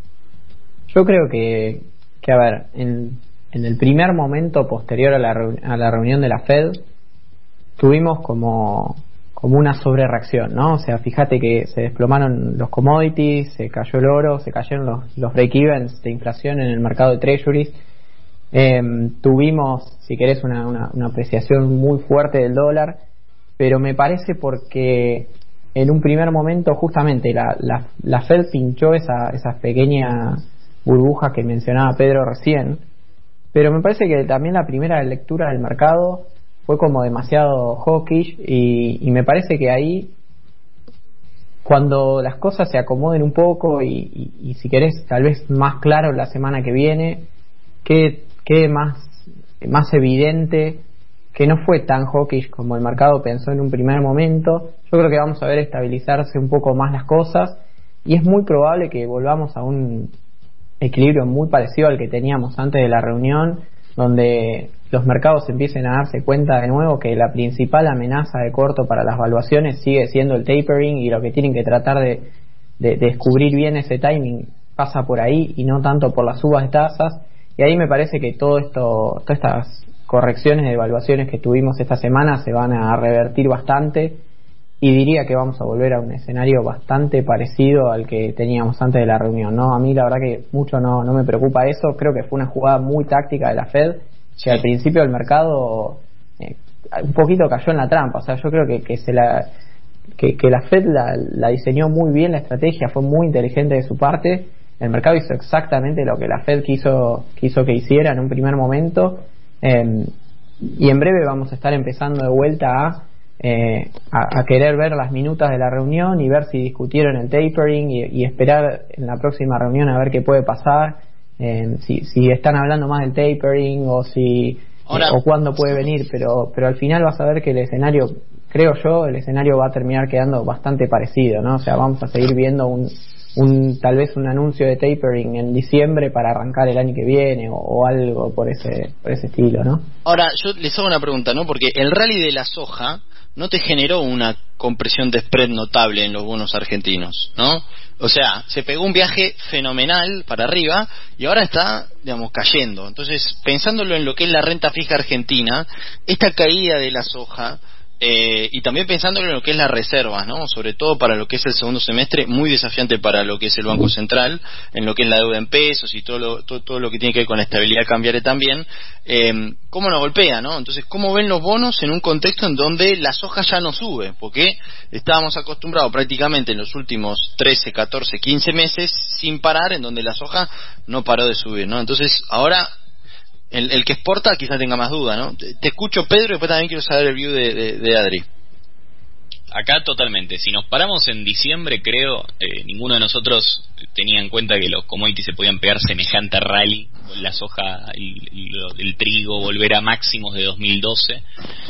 Yo creo que, que a ver, en, en el primer momento posterior a la, a la reunión de la Fed tuvimos como, como una sobrereacción, ¿no? O sea, fíjate que se desplomaron los commodities, se cayó el oro, se cayeron los, los break-evens de inflación en el mercado de treasuries. Eh, tuvimos, si querés, una, una, una apreciación muy fuerte del dólar, pero me parece porque en un primer momento justamente la, la, la Fed pinchó esa, esa pequeña burbuja que mencionaba Pedro recién, pero me parece que también la primera lectura del mercado fue como demasiado hawkish y, y me parece que ahí, cuando las cosas se acomoden un poco y, y, y si querés tal vez más claro la semana que viene, que quede más, más evidente que no fue tan hawkish como el mercado pensó en un primer momento, yo creo que vamos a ver estabilizarse un poco más las cosas y es muy probable que volvamos a un equilibrio muy parecido al que teníamos antes de la reunión, donde los mercados empiecen a darse cuenta de nuevo que la principal amenaza de corto para las valuaciones sigue siendo el tapering y lo que tienen que tratar de, de, de descubrir bien ese timing pasa por ahí y no tanto por las subas de tasas. Y ahí me parece que todo esto, todas estas correcciones de evaluaciones que tuvimos esta semana se van a revertir bastante y diría que vamos a volver a un escenario bastante parecido al que teníamos antes de la reunión, ¿no? A mí la verdad que mucho no, no me preocupa eso, creo que fue una jugada muy táctica de la Fed, que sí. Al principio el mercado eh, un poquito cayó en la trampa, o sea, yo creo que, que se la que, que la Fed la, la diseñó muy bien la estrategia, fue muy inteligente de su parte. El mercado hizo exactamente lo que la Fed quiso quiso que hiciera en un primer momento, eh, y en breve vamos a estar empezando de vuelta a, eh, a, a querer ver las minutas de la reunión y ver si discutieron el tapering y, y esperar en la próxima reunión a ver qué puede pasar, eh, si, si están hablando más del tapering o si Ahora, eh, o cuándo puede venir, pero pero al final vas a ver que el escenario, creo yo, el escenario va a terminar quedando bastante parecido, ¿no? O sea, vamos a seguir viendo un un tal vez un anuncio de tapering en diciembre para arrancar el año que viene o, o algo por ese por ese estilo, ¿no? Ahora, yo les hago una pregunta, ¿no? Porque el rally de la soja no te generó una compresión de spread notable en los bonos argentinos, ¿no? O sea, se pegó un viaje fenomenal para arriba y ahora está, digamos, cayendo. Entonces, pensándolo en lo que es la renta fija argentina, esta caída de la soja, Eh, y también pensándolo en lo que es las reservas, ¿no? Sobre todo para lo que es el segundo semestre, muy desafiante para lo que es el Banco Central, en lo que es la deuda en pesos y todo lo, todo, todo lo que tiene que ver con la estabilidad cambiaria también. Eh, ¿Cómo nos golpea, no? Entonces, ¿cómo ven los bonos en un contexto en donde la soja ya no sube? Porque estábamos acostumbrados prácticamente en los últimos trece, catorce, quince meses sin parar, en donde la soja no paró de subir, ¿no? Entonces, ahora El, el que exporta quizás tenga más duda, ¿no? Te, te escucho, Pedro, y después también quiero saber el view de, de, de Adri. acá totalmente. Si nos paramos en diciembre, creo, eh, ninguno de nosotros tenía en cuenta que los commodities se podían pegar semejante rally, la soja, el, el trigo, volver a máximos de dos mil doce.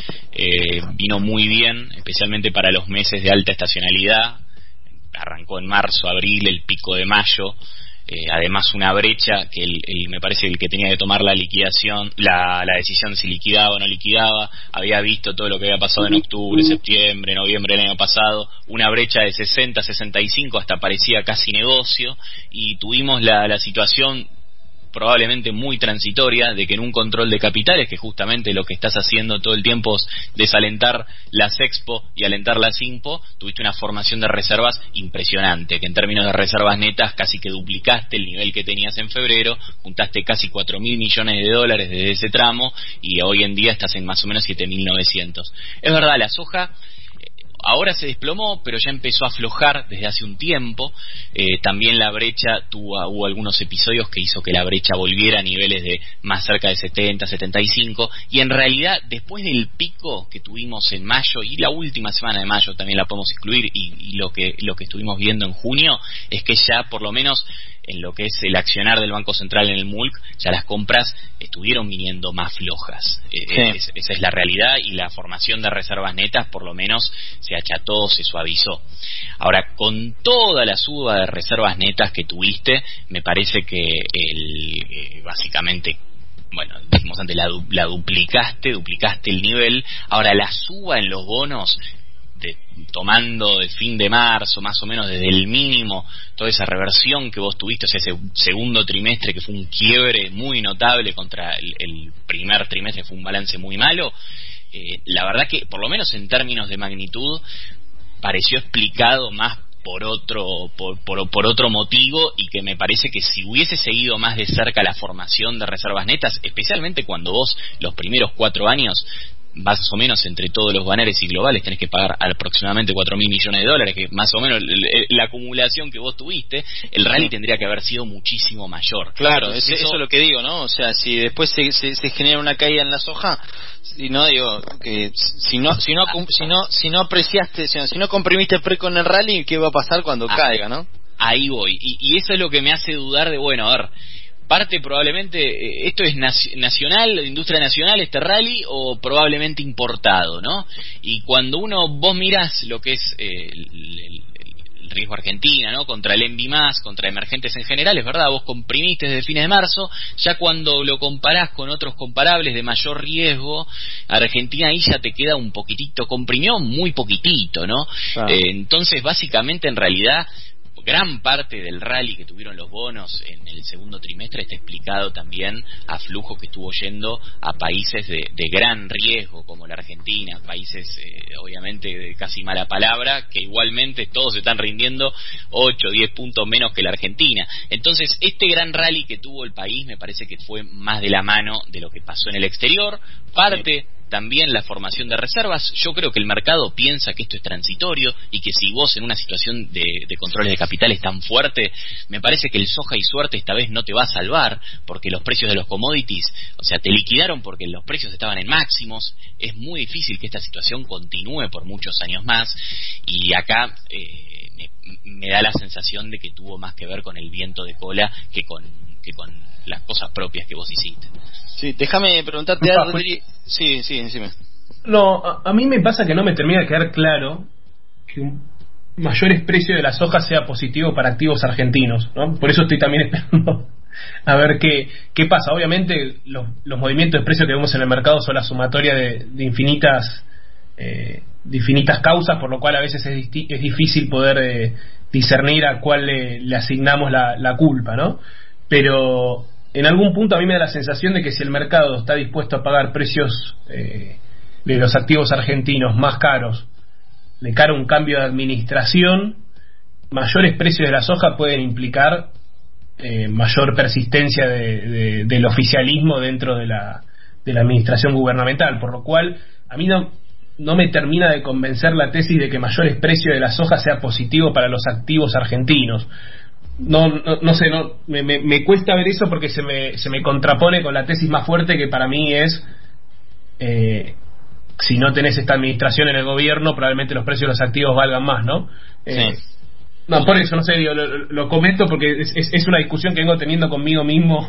Eh, vino muy bien, especialmente para los meses de alta estacionalidad. Arrancó en marzo, abril, el pico de mayo. Eh, además una brecha que el, el, me parece el que tenía que tomar la liquidación, la, la decisión de si liquidaba o no liquidaba, había visto todo lo que había pasado en octubre, septiembre, noviembre del año pasado, una brecha de sesenta, sesenta y cinco, hasta parecía casi negocio, y tuvimos la, la situación probablemente muy transitoria de que en un control de capitales, que justamente lo que estás haciendo todo el tiempo es desalentar las Expo y alentar las Impo, tuviste una formación de reservas impresionante, que en términos de reservas netas casi que duplicaste el nivel que tenías en febrero, juntaste casi cuatro mil millones de dólares desde ese tramo y hoy en día estás en más o menos siete mil novecientos. Es verdad, la soja ahora se desplomó, pero ya empezó a aflojar desde hace un tiempo. Eh, también la brecha tuvo, hubo algunos episodios que hizo que la brecha volviera a niveles de más cerca de setenta, setenta y cinco, y en realidad después del pico que tuvimos en mayo y la última semana de mayo también la podemos incluir, y, y lo que lo que estuvimos viendo en junio es que ya por lo menos en lo que es el accionar del Banco Central en el M U L C, ya las compras estuvieron viniendo más flojas. Eh, sí. es, esa es la realidad, y la formación de reservas netas por lo menos se acható, se suavizó. Ahora, con toda la suba de reservas netas que tuviste, me parece que el, eh, básicamente, bueno, dijimos antes, la, la duplicaste, duplicaste el nivel. Ahora, la suba en los bonos, De, tomando de fin de marzo, más o menos desde el mínimo, toda esa reversión que vos tuviste, o sea, ese segundo trimestre que fue un quiebre muy notable contra el, el primer trimestre, fue un balance muy malo. Eh, la verdad que, por lo menos en términos de magnitud, pareció explicado más por otro por, por, por otro motivo, y que me parece que si hubiese seguido más de cerca la formación de reservas netas, especialmente cuando vos los primeros cuatro años más o menos entre todos los banares y globales tenés que pagar aproximadamente cuatro mil millones de dólares, que más o menos la acumulación que vos tuviste, el rally tendría que haber sido muchísimo mayor. Claro, Entonces, eso, eso es lo que digo, ¿no? O sea, si después se, se, se genera una caída en la soja, y no digo que si no si no si no si no apreciaste, si no comprimiste el pre con el rally, ¿qué va a pasar cuando ah, caiga, no? Ahí voy, y, y eso es lo que me hace dudar de, bueno, a ver, parte probablemente, esto es nacional, industria nacional, este rally, o probablemente importado, ¿no? Y cuando uno, vos mirás lo que es eh, el, el, el riesgo Argentina, ¿no? Contra el Envi más, contra emergentes en general, es verdad, vos comprimiste desde fines de marzo, ya cuando lo comparás con otros comparables de mayor riesgo, Argentina ahí ya te queda un poquitito, comprimió muy poquitito, ¿no? Ah. Eh, entonces, básicamente, en realidad, gran parte del rally que tuvieron los bonos en el segundo trimestre está explicado también a flujo que estuvo yendo a países de, de gran riesgo como la Argentina, países eh, obviamente de casi mala palabra, que igualmente todos están rindiendo ocho o diez puntos menos que la Argentina. Entonces este gran rally que tuvo el país me parece que fue más de la mano de lo que pasó en el exterior, parte también la formación de reservas. Yo creo que el mercado piensa que esto es transitorio, y que si vos en una situación de, de controles de capitales tan fuerte, me parece que el soja y suerte esta vez no te va a salvar, porque los precios de los commodities, o sea, te liquidaron porque los precios estaban en máximos. Es muy difícil que esta situación continúe por muchos años más, y acá eh, me, me da la sensación de que tuvo más que ver con el viento de cola que con, que con las cosas propias que vos hiciste. Sí, déjame preguntarte algo, Rodri. Sí, sí, decime. No, a, a mí me pasa que no me termina de quedar claro que un mayor precio de la soja sea positivo para activos argentinos, ¿no? Por eso estoy también esperando a ver qué, qué pasa. Obviamente los, los movimientos de precio que vemos en el mercado son la sumatoria de, de infinitas eh, de infinitas causas, por lo cual a veces es, disti- es difícil poder eh, discernir a cuál le, le asignamos la, la culpa, ¿no? Pero en algún punto a mí me da la sensación de que si el mercado está dispuesto a pagar precios eh, de los activos argentinos más caros de cara a un cambio de administración, mayores precios de la soja pueden implicar eh, mayor persistencia de, de, del oficialismo dentro de la, de la administración gubernamental, por lo cual a mí no, no me termina de convencer la tesis de que mayores precios de la soja sea positivo para los activos argentinos. No, no, no sé, no, me, me, me cuesta ver eso porque se me, se me contrapone con la tesis más fuerte, que para mí es eh, si no tenés esta administración en el gobierno, probablemente los precios de los activos valgan más, ¿no? Sí. Eh, no, por eso, no sé, digo, lo, lo comento porque es, es, es una discusión que vengo teniendo conmigo mismo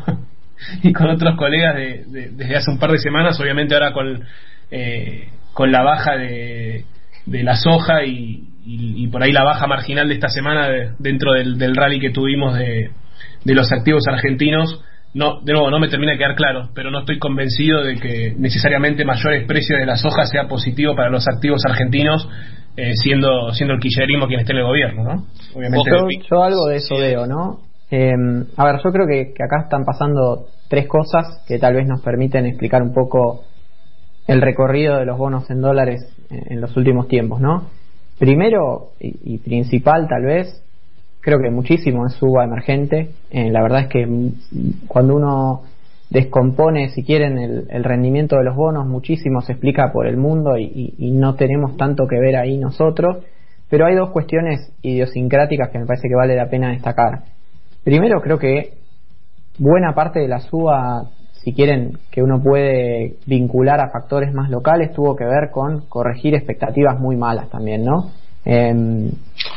y con otros colegas de, de, desde hace un par de semanas, obviamente ahora con, eh, con la baja de, de la soja y, y, y por ahí la baja marginal de esta semana de, dentro del, del rally que tuvimos de, de los activos argentinos. No, de nuevo, no me termina de quedar claro, pero no estoy convencido de que necesariamente mayores precios de la soja sea positivo para los activos argentinos, eh, siendo siendo el kirchnerismo quien esté en el gobierno, ¿no? Obviamente. Yo, yo algo de eso veo, ¿no? Eh, a ver, yo creo que, que acá están pasando tres cosas que tal vez nos permiten explicar un poco el recorrido de los bonos en dólares en, en los últimos tiempos, ¿no? Primero y, y principal tal vez, creo que muchísimo es suba emergente. Eh, la verdad es que cuando uno descompone, si quieren, el, el rendimiento de los bonos, muchísimo se explica por el mundo y, y, y no tenemos tanto que ver ahí nosotros. Pero hay dos cuestiones idiosincráticas que me parece que vale la pena destacar. Primero, creo que buena parte de la suba, si quieren, que uno puede vincular a factores más locales, tuvo que ver con corregir expectativas muy malas también, ¿no? Eh,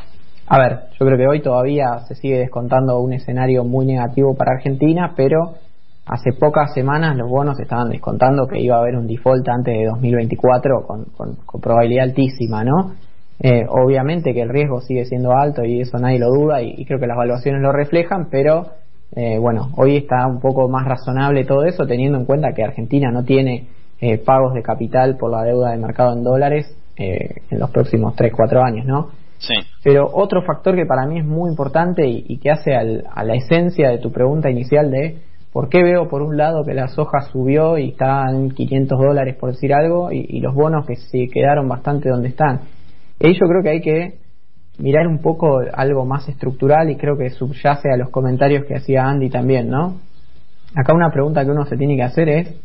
A ver, yo creo que hoy todavía se sigue descontando un escenario muy negativo para Argentina, pero hace pocas semanas los bonos estaban descontando que iba a haber un default antes de dos mil veinticuatro con, con, con probabilidad altísima, ¿no? Eh, obviamente que el riesgo sigue siendo alto y eso nadie lo duda y, y creo que las valuaciones lo reflejan, pero eh, bueno, hoy está un poco más razonable todo eso teniendo en cuenta que Argentina no tiene eh, pagos de capital por la deuda de mercado en dólares eh, en los próximos tres cuatro años, ¿no? Sí. Pero otro factor que para mí es muy importante y, y que hace al, a la esencia de tu pregunta inicial de por qué veo por un lado que la soja subió y está en quinientos dólares por decir algo y, y los bonos que se quedaron bastante donde están. Y yo creo que hay que mirar un poco algo más estructural y creo que subyace a los comentarios que hacía Andy también, ¿no? Acá una pregunta que uno se tiene que hacer es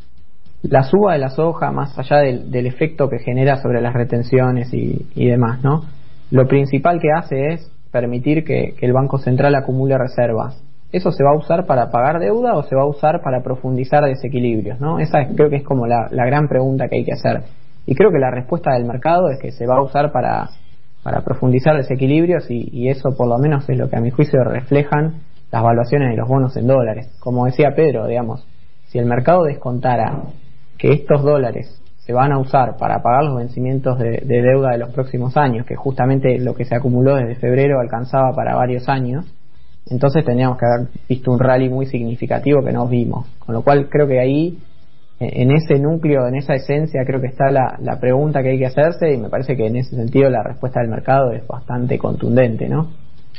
la suba de la soja, más allá del, del efecto que genera sobre las retenciones y, y demás, ¿no? Lo principal que hace es permitir que, que el Banco Central acumule reservas. ¿Eso se va a usar para pagar deuda o se va a usar para profundizar desequilibrios, ¿no? Esa es, creo que es como la, la gran pregunta que hay que hacer. Y creo que la respuesta del mercado es que se va a usar para, para profundizar desequilibrios y, y eso por lo menos es lo que a mi juicio reflejan las valuaciones de los bonos en dólares. Como decía Pedro, digamos, si el mercado descontara que estos dólares se van a usar para pagar los vencimientos de, de deuda de los próximos años, que justamente lo que se acumuló desde febrero alcanzaba para varios años, entonces tendríamos que haber visto un rally muy significativo que no vimos. Con lo cual creo que ahí, en ese núcleo, en esa esencia, creo que está la, la pregunta que hay que hacerse y me parece que en ese sentido la respuesta del mercado es bastante contundente, ¿no?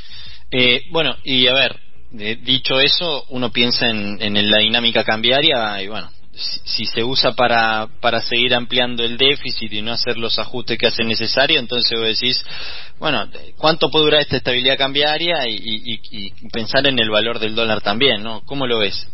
Eh, bueno, y a ver, eh, dicho eso, uno piensa en, en la dinámica cambiaria y bueno, si se usa para para seguir ampliando el déficit y no hacer los ajustes que hacen necesario, entonces vos decís, bueno, ¿cuánto puede durar esta estabilidad cambiaria? Y, y, y pensar en el valor del dólar también, ¿no? ¿Cómo lo ves?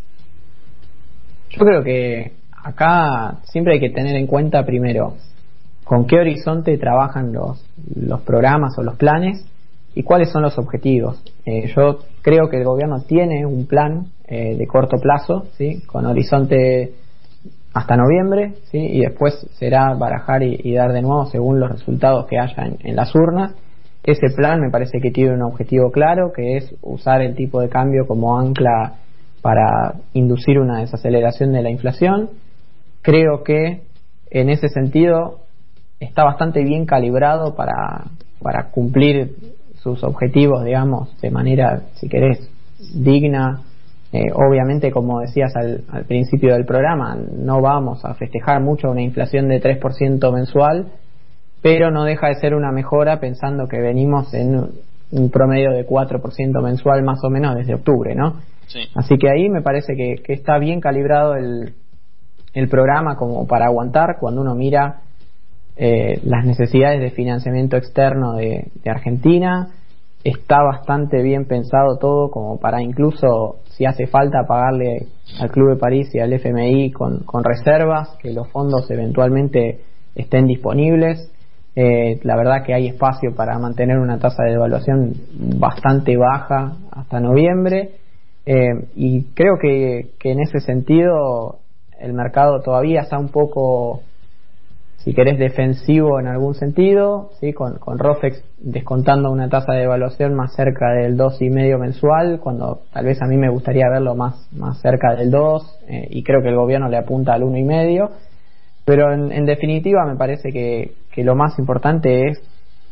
Yo creo que acá siempre hay que tener en cuenta primero con qué horizonte trabajan los, los programas o los planes y cuáles son los objetivos. Eh, yo creo que el gobierno tiene un plan eh, de corto plazo, ¿sí? Con horizonte hasta noviembre, ¿sí? Y después será barajar y, y dar de nuevo según los resultados que haya en, en las urnas. Ese plan me parece que tiene un objetivo claro, que es usar el tipo de cambio como ancla para inducir una desaceleración de la inflación. Creo que en ese sentido está bastante bien calibrado para, para cumplir sus objetivos, digamos, de manera, si querés, digna. Eh, obviamente, como decías al, al principio del programa, no vamos a festejar mucho una inflación de tres por ciento mensual, pero no deja de ser una mejora pensando que venimos en un promedio de cuatro por ciento mensual más o menos desde octubre, ¿no? Sí. Así que ahí me parece que, que está bien calibrado el, el programa como para aguantar cuando uno mira eh, las necesidades de financiamiento externo de, de Argentina. Está bastante bien pensado todo como para incluso, si hace falta, pagarle al Club de París y al F M I con, con reservas, que los fondos eventualmente estén disponibles. Eh, la verdad que hay espacio para mantener una tasa de devaluación bastante baja hasta noviembre. Eh, y creo que, que en ese sentido el mercado todavía está un poco, si querés, defensivo en algún sentido, ¿sí? Con, con Rofex descontando una tasa de evaluación más cerca del dos y medio mensual, cuando tal vez a mí me gustaría verlo más, más cerca del dos, eh, y creo que el gobierno le apunta al uno y medio. Pero en, en definitiva me parece que, que lo más importante es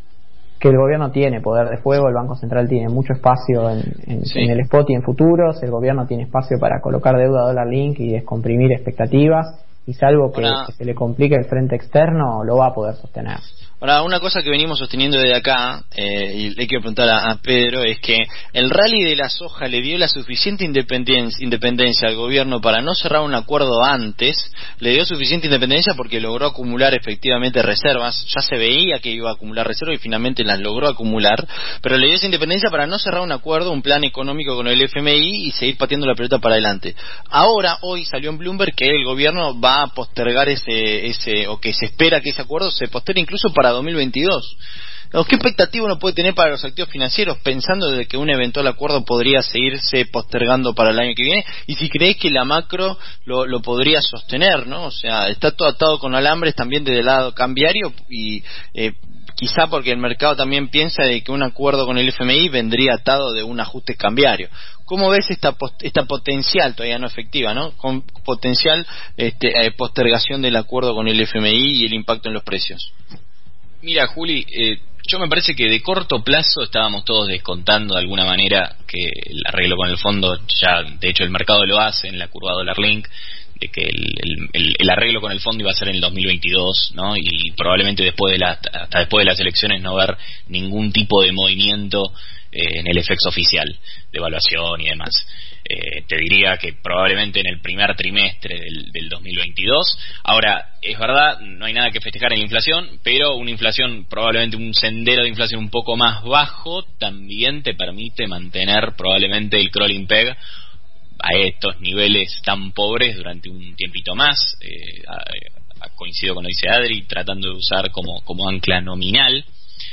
que el gobierno tiene poder de fuego, el Banco Central tiene mucho espacio en, en, sí. en el spot y en futuros, el gobierno tiene espacio para colocar deuda dólar link y descomprimir expectativas, y salvo que, que se le complique el frente externo, lo va a poder sostener. Ahora, una cosa que venimos sosteniendo desde acá, eh, y le quiero preguntar a, a Pedro, es que el rally de la soja le dio la suficiente independencia, independencia al gobierno para no cerrar un acuerdo antes, le dio suficiente independencia porque logró acumular efectivamente reservas, ya se veía que iba a acumular reservas y finalmente las logró acumular, pero le dio esa independencia para no cerrar un acuerdo, un plan económico con el F M I y seguir pateando la pelota para adelante. Ahora, hoy salió en Bloomberg que el gobierno va a postergar ese, ese o que se espera que ese acuerdo se postergue incluso para dos mil veintidós. ¿Qué expectativa uno puede tener para los activos financieros pensando de que un eventual acuerdo podría seguirse postergando para el año que viene? Y si creéis que la macro lo, lo podría sostener, ¿no? O sea, está todo atado con alambres también desde el lado cambiario y eh, quizá porque el mercado también piensa de que un acuerdo con el F M I vendría atado de un ajuste cambiario. ¿Cómo ves esta esta potencial, todavía no efectiva, ¿no? Con potencial este, eh, postergación del acuerdo con el F M I y el impacto en los precios? Mira, Juli, eh, yo me parece que de corto plazo estábamos todos descontando de alguna manera que el arreglo con el fondo, ya de hecho el mercado lo hace en la curva dólar link, de que el, el, el arreglo con el fondo iba a ser en el dos mil veintidós, ¿no? Y probablemente después de la, hasta después de las elecciones no ver ningún tipo de movimiento eh, en el F X oficial de evaluación y demás. Eh, te diría que probablemente en el primer trimestre del, del dos mil veintidós. Ahora, es verdad, no hay nada que festejar en la inflación, pero una inflación, probablemente un sendero de inflación un poco más bajo, también te permite mantener probablemente el crawling peg a estos niveles tan pobres durante un tiempito más. Eh, a, a, coincido con lo que dice Adri, tratando de usar como, como ancla nominal.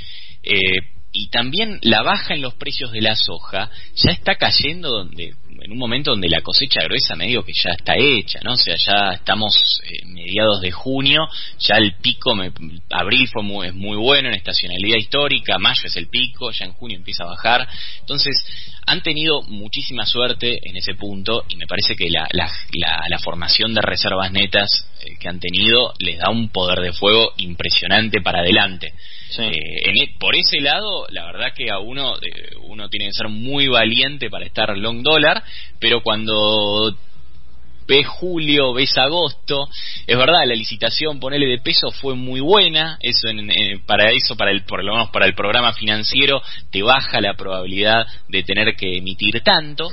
Eh, y también la baja en los precios de la soja ya está cayendo donde en un momento donde la cosecha gruesa medio que ya está hecha, ¿no? O sea, ya estamos eh, mediados de junio, ya el pico, me, abril fue muy, es muy bueno en estacionalidad histórica, mayo es el pico, ya en junio empieza a bajar. Entonces, han tenido muchísima suerte en ese punto y me parece que la, la, la, la formación de reservas netas eh, que han tenido les da un poder de fuego impresionante para adelante. Sí. Eh, en, por ese lado, la verdad que a uno eh, uno tiene que ser muy valiente para estar long dólar, pero cuando ves julio, ves agosto, es verdad, la licitación, ponele de peso, fue muy buena, eso en, en, para eso, para el, por lo menos para el programa financiero, te baja la probabilidad de tener que emitir tanto.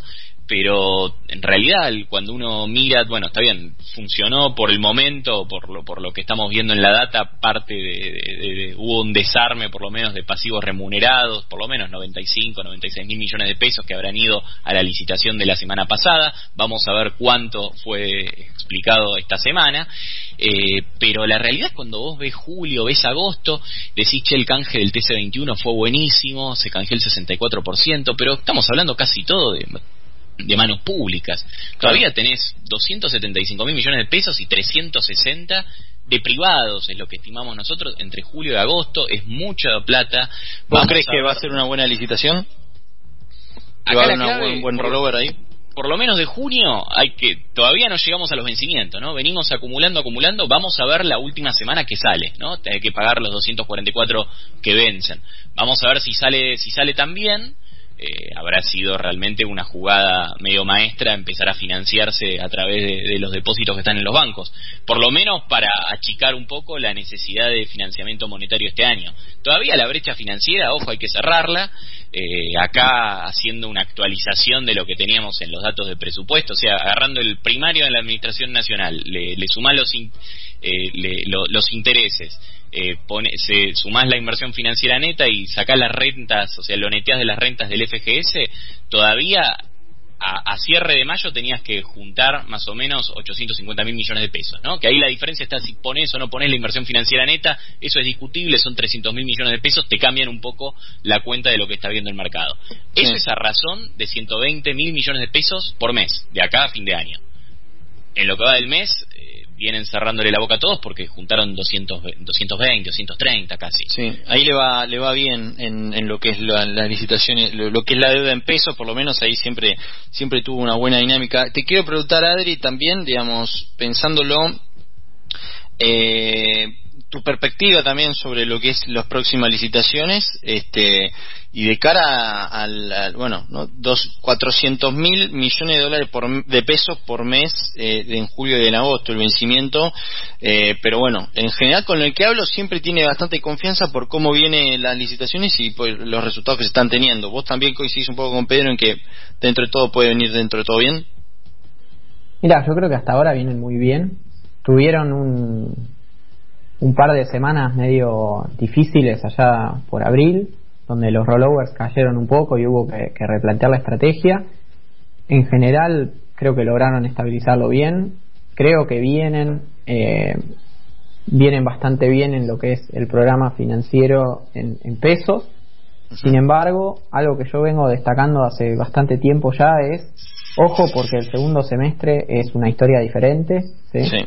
Pero en realidad cuando uno mira, bueno, está bien, funcionó por el momento, por lo, por lo que estamos viendo en la data, parte de, de, de, de hubo un desarme por lo menos de pasivos remunerados, por lo menos noventa y cinco, noventa y seis mil millones de pesos que habrán ido a la licitación de la semana pasada. Vamos a ver cuánto fue explicado esta semana. Eh, pero la realidad es cuando vos ves julio, ves agosto, decís que el canje del T C veintiuno fue buenísimo, se canjeó el sesenta y cuatro por ciento, pero estamos hablando casi todo de de manos públicas. Todavía tenés doscientos setenta y cinco mil millones de pesos y trescientos sesenta de privados, es lo que estimamos nosotros, entre julio y agosto. Es mucha plata. ¿Vos crees que va a ser una buena licitación? ¿Que va a haber un buen rollover ahí? Por lo menos de junio hay que todavía no llegamos a los vencimientos, ¿no? Venimos acumulando, acumulando. Vamos a ver la última semana que sale, ¿no? Hay que pagar los doscientos cuarenta y cuatro que vencen. Vamos a ver si sale si sale tan bien. Eh, habrá sido realmente una jugada medio maestra empezar a financiarse a través de, de los depósitos que están en los bancos, por lo menos para achicar un poco la necesidad de financiamiento monetario este año. Todavía la brecha financiera, ojo, hay que cerrarla. Eh, acá haciendo una actualización de lo que teníamos en los datos de presupuesto, o sea, agarrando el primario de la Administración Nacional, le, le sumás los, in, eh, le, lo, los intereses, eh, pone, se, sumás la inversión financiera neta y sacás las rentas, o sea, lo neteás de las rentas del F G S, todavía a, a cierre de mayo tenías que juntar más o menos ochocientos cincuenta mil millones de pesos, ¿no? Que ahí la diferencia está si pones o no pones la inversión financiera neta, eso es discutible, son trescientos mil millones de pesos, te cambian un poco la cuenta de lo que está viendo el mercado. Sí. Eso es a razón de ciento veinte mil millones de pesos por mes, de acá a fin de año. En lo que va del mes, eh, vienen cerrándole la boca a todos porque juntaron doscientos, doscientos veinte, doscientos treinta casi. Sí, ahí le va le va bien en, en lo que es la, las licitaciones, lo, lo que es la deuda en pesos, por lo menos ahí siempre siempre tuvo una buena dinámica. Te quiero preguntar, Adri, también, digamos, pensándolo, eh, tu perspectiva también sobre lo que es las próximas licitaciones, este y de cara al, al bueno, ¿no? dos cuatrocientos mil millones de dólares por, de pesos por mes eh, en julio y en agosto el vencimiento, eh, pero bueno, en general con el que hablo siempre tiene bastante confianza por cómo vienen las licitaciones y pues, los resultados que se están teniendo. Vos también coincidís un poco con Pedro en que dentro de todo puede venir dentro de todo bien. Mira, yo creo que hasta ahora vienen muy bien. Tuvieron un un par de semanas medio difíciles allá por abril, donde los rollovers cayeron un poco y hubo que, que replantear la estrategia. En general creo que lograron estabilizarlo bien. Creo que vienen eh, vienen bastante bien en lo que es el programa financiero en, en pesos. Sin embargo, algo que yo vengo destacando hace bastante tiempo ya es, ojo, porque el segundo semestre es una historia diferente, ¿sí? Sí.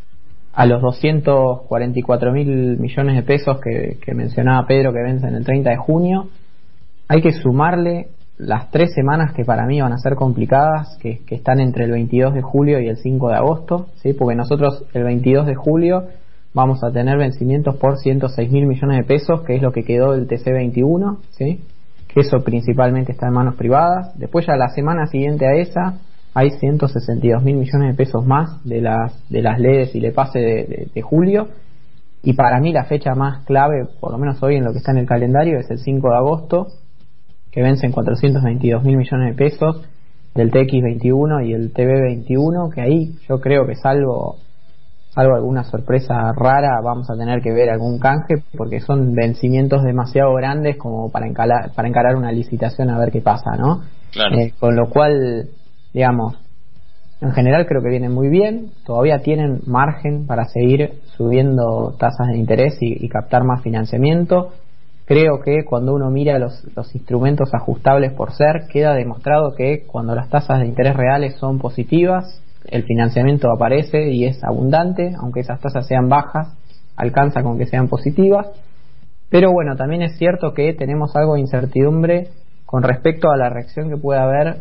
A los doscientos cuarenta y cuatro mil millones de pesos que, que mencionaba Pedro que vencen el treinta de junio, hay que sumarle las tres semanas que para mí van a ser complicadas, que, que están entre el veintidós de julio y el cinco de agosto, ¿sí? Porque nosotros el veintidós de julio vamos a tener vencimientos por ciento seis mil millones de pesos, que es lo que quedó del T C veintiuno, ¿sí? Que eso principalmente está en manos privadas. Después ya la semana siguiente a esa hay ciento sesenta y dos mil millones de pesos más de las de las leyes y le pase de, de, de julio. Y para mí la fecha más clave, por lo menos hoy en lo que está en el calendario, es el cinco de agosto, que vencen cuatrocientos veintidós mil millones de pesos del T X veintiuno y el T B veintiuno, que ahí yo creo que salvo salvo alguna sorpresa rara vamos a tener que ver algún canje, porque son vencimientos demasiado grandes como para encarar, para encarar una licitación a ver qué pasa, ¿no? Claro. Eh, con lo cual, digamos, en general creo que vienen muy bien, todavía tienen margen para seguir subiendo tasas de interés y, y captar más financiamiento. Creo que cuando uno mira los, los instrumentos ajustables por ser, queda demostrado que cuando las tasas de interés reales son positivas, el financiamiento aparece y es abundante, aunque esas tasas sean bajas, alcanza con que sean positivas. Pero bueno, también es cierto que tenemos algo de incertidumbre con respecto a la reacción que puede haber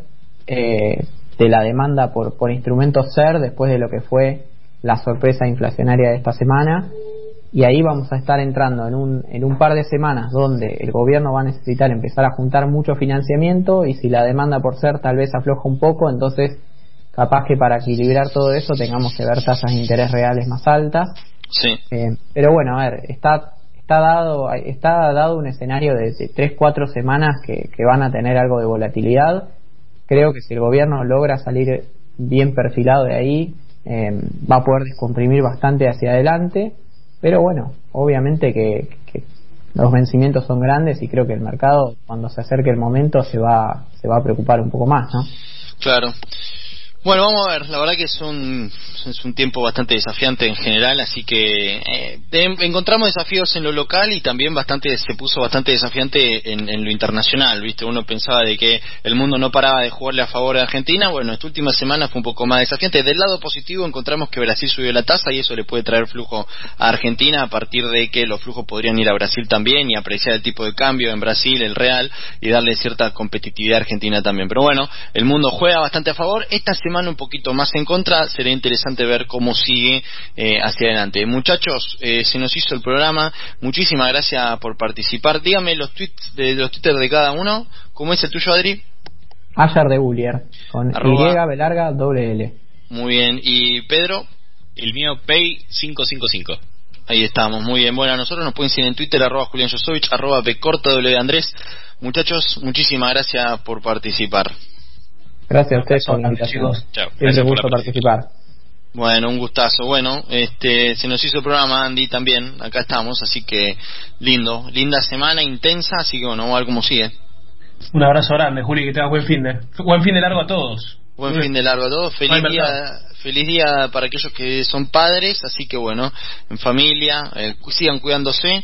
eh, de la demanda por, por instrumentos S E R después de lo que fue la sorpresa inflacionaria de esta semana. Y ahí vamos a estar entrando en un, en un par de semanas donde el gobierno va a necesitar empezar a juntar mucho financiamiento, y si la demanda por S E R tal vez afloja un poco, entonces capaz que para equilibrar todo eso tengamos que ver tasas de interés reales más altas. Sí. Eh, pero bueno, a ver, está está dado está dado un escenario de, de tres cuatro semanas que, que van a tener algo de volatilidad. Creo que si el gobierno logra salir bien perfilado de ahí, eh, va a poder descomprimir bastante hacia adelante. Pero bueno, obviamente que, que los vencimientos son grandes y creo que el mercado, cuando se acerque el momento, se va se va a preocupar un poco más, ¿no? Claro. Bueno, vamos a ver, la verdad que es un, es un tiempo bastante desafiante en general, así que eh, de, encontramos desafíos en lo local y también bastante se puso bastante desafiante en, en lo internacional, ¿viste? Uno pensaba de que el mundo no paraba de jugarle a favor de Argentina. Bueno, esta última semana fue un poco más desafiante. Del lado positivo encontramos que Brasil subió la tasa y eso le puede traer flujo a Argentina, a partir de que los flujos podrían ir a Brasil también y apreciar el tipo de cambio en Brasil, el real, y darle cierta competitividad a Argentina también. Pero bueno, el mundo juega bastante a favor. Esta semana un poquito más en contra, será interesante ver cómo sigue eh, hacia adelante. Muchachos, eh, se nos hizo el programa, muchísimas gracias por participar. Dígame los tweets de los twitters de cada uno. ¿Cómo es el tuyo, Adri? Ayer de Bullier, con Arroba. Y, B larga, doble L. Muy bien, ¿y Pedro? El mío, Pay cinco cinco cinco. Ahí estamos, muy bien. Bueno, a nosotros nos pueden seguir en Twitter, arroba Julián Josovich, arroba Becorta, W Andrés. Muchachos, muchísimas gracias por participar. Gracias a ustedes por la invitación. Chao. Siempre un gusto participar. Bueno, un gustazo. Bueno, este, se nos hizo el programa, Andy, también. Acá estamos, así que lindo. Linda semana, intensa, así que bueno, vamos a ver cómo sigue. Un abrazo grande, Juli, que tengas buen fin de buen fin de largo a todos. Buen fin de largo a todos. Feliz día, feliz día para aquellos que son padres, así que bueno, en familia, eh, sigan cuidándose.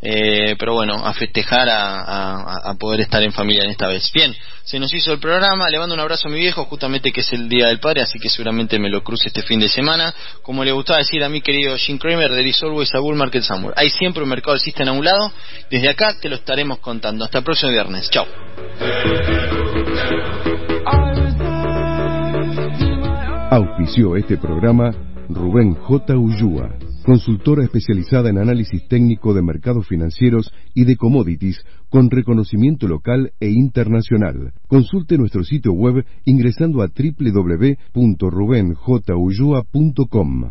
eh, pero bueno, a festejar, a, a, a poder estar en familia en esta vez. Bien, se nos hizo el programa, le mando un abrazo a mi viejo, justamente que es el Día del Padre, así que seguramente me lo cruce este fin de semana. Como le gustaba decir a mi querido Jim Cramer, there is always a bull market somewhere. Hay siempre un mercado alcista a un lado, desde acá te lo estaremos contando. Hasta el próximo viernes, chao. Auspició este programa Rubén J. Ullúa, consultora especializada en análisis técnico de mercados financieros y de commodities con reconocimiento local e internacional. Consulte nuestro sitio web ingresando a doble u doble u doble u punto ruben j ullúa punto com.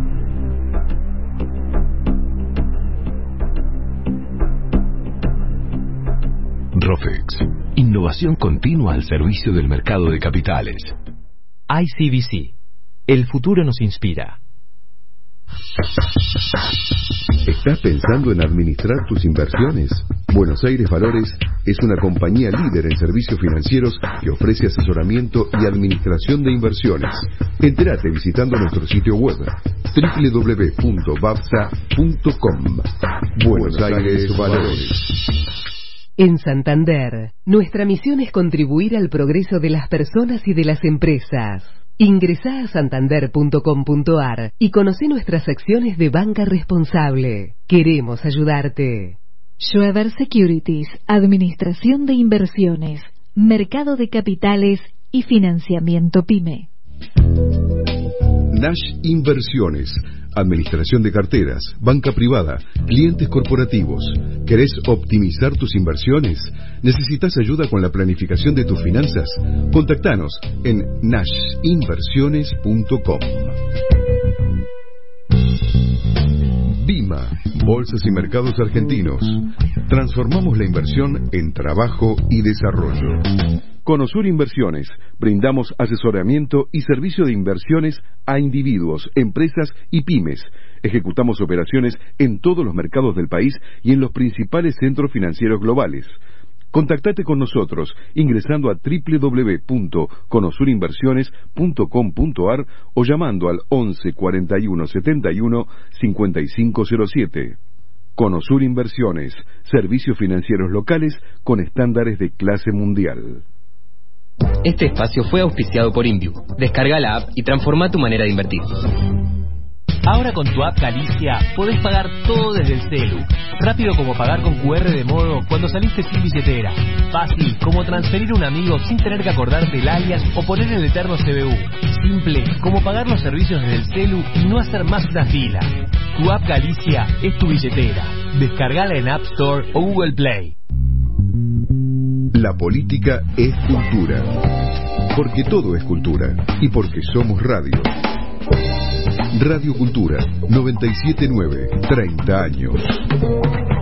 Rofex, innovación continua al servicio del mercado de capitales. I C B C, el futuro nos inspira. ¿Estás pensando en administrar tus inversiones? Buenos Aires Valores es una compañía líder en servicios financieros que ofrece asesoramiento y administración de inversiones. Entérate visitando nuestro sitio web doble u doble u doble u punto babsa punto com. Buenos Aires Valores. En Santander, nuestra misión es contribuir al progreso de las personas y de las empresas. Ingresá a santander punto com punto ar y conoce nuestras acciones de banca responsable. Queremos ayudarte. Schroeder Securities, Administración de Inversiones, Mercado de Capitales y Financiamiento PYME. Nash Inversiones, administración de carteras, banca privada, clientes corporativos. ¿Querés optimizar tus inversiones? ¿Necesitas ayuda con la planificación de tus finanzas? Contactanos en nash inversiones punto com. Bima, Bolsas y Mercados Argentinos. Transformamos la inversión en trabajo y desarrollo. Conosur Inversiones, brindamos asesoramiento y servicio de inversiones a individuos, empresas y pymes. Ejecutamos operaciones en todos los mercados del país y en los principales centros financieros globales. Contactate con nosotros ingresando a doble u doble u doble u punto conosur inversiones punto com punto ar o llamando al once cuarenta y uno setenta y uno cincuenta y cinco cero siete. Conosur Inversiones, servicios financieros locales con estándares de clase mundial. Este espacio fue auspiciado por Inviu. Descarga la app y transforma tu manera de invertir. Ahora con tu app Galicia podés pagar todo desde el celu. Rápido como pagar con Q R de modo cuando saliste sin billetera. Fácil como transferir a un amigo sin tener que acordarte el alias o poner el eterno C B U. Simple como pagar los servicios desde el celu y no hacer más una fila. Tu app Galicia es tu billetera. Descargala en App Store o Google Play. La política es cultura. Porque todo es cultura. Y porque somos radio. Radio Cultura, noventa y siete punto nueve, treinta años.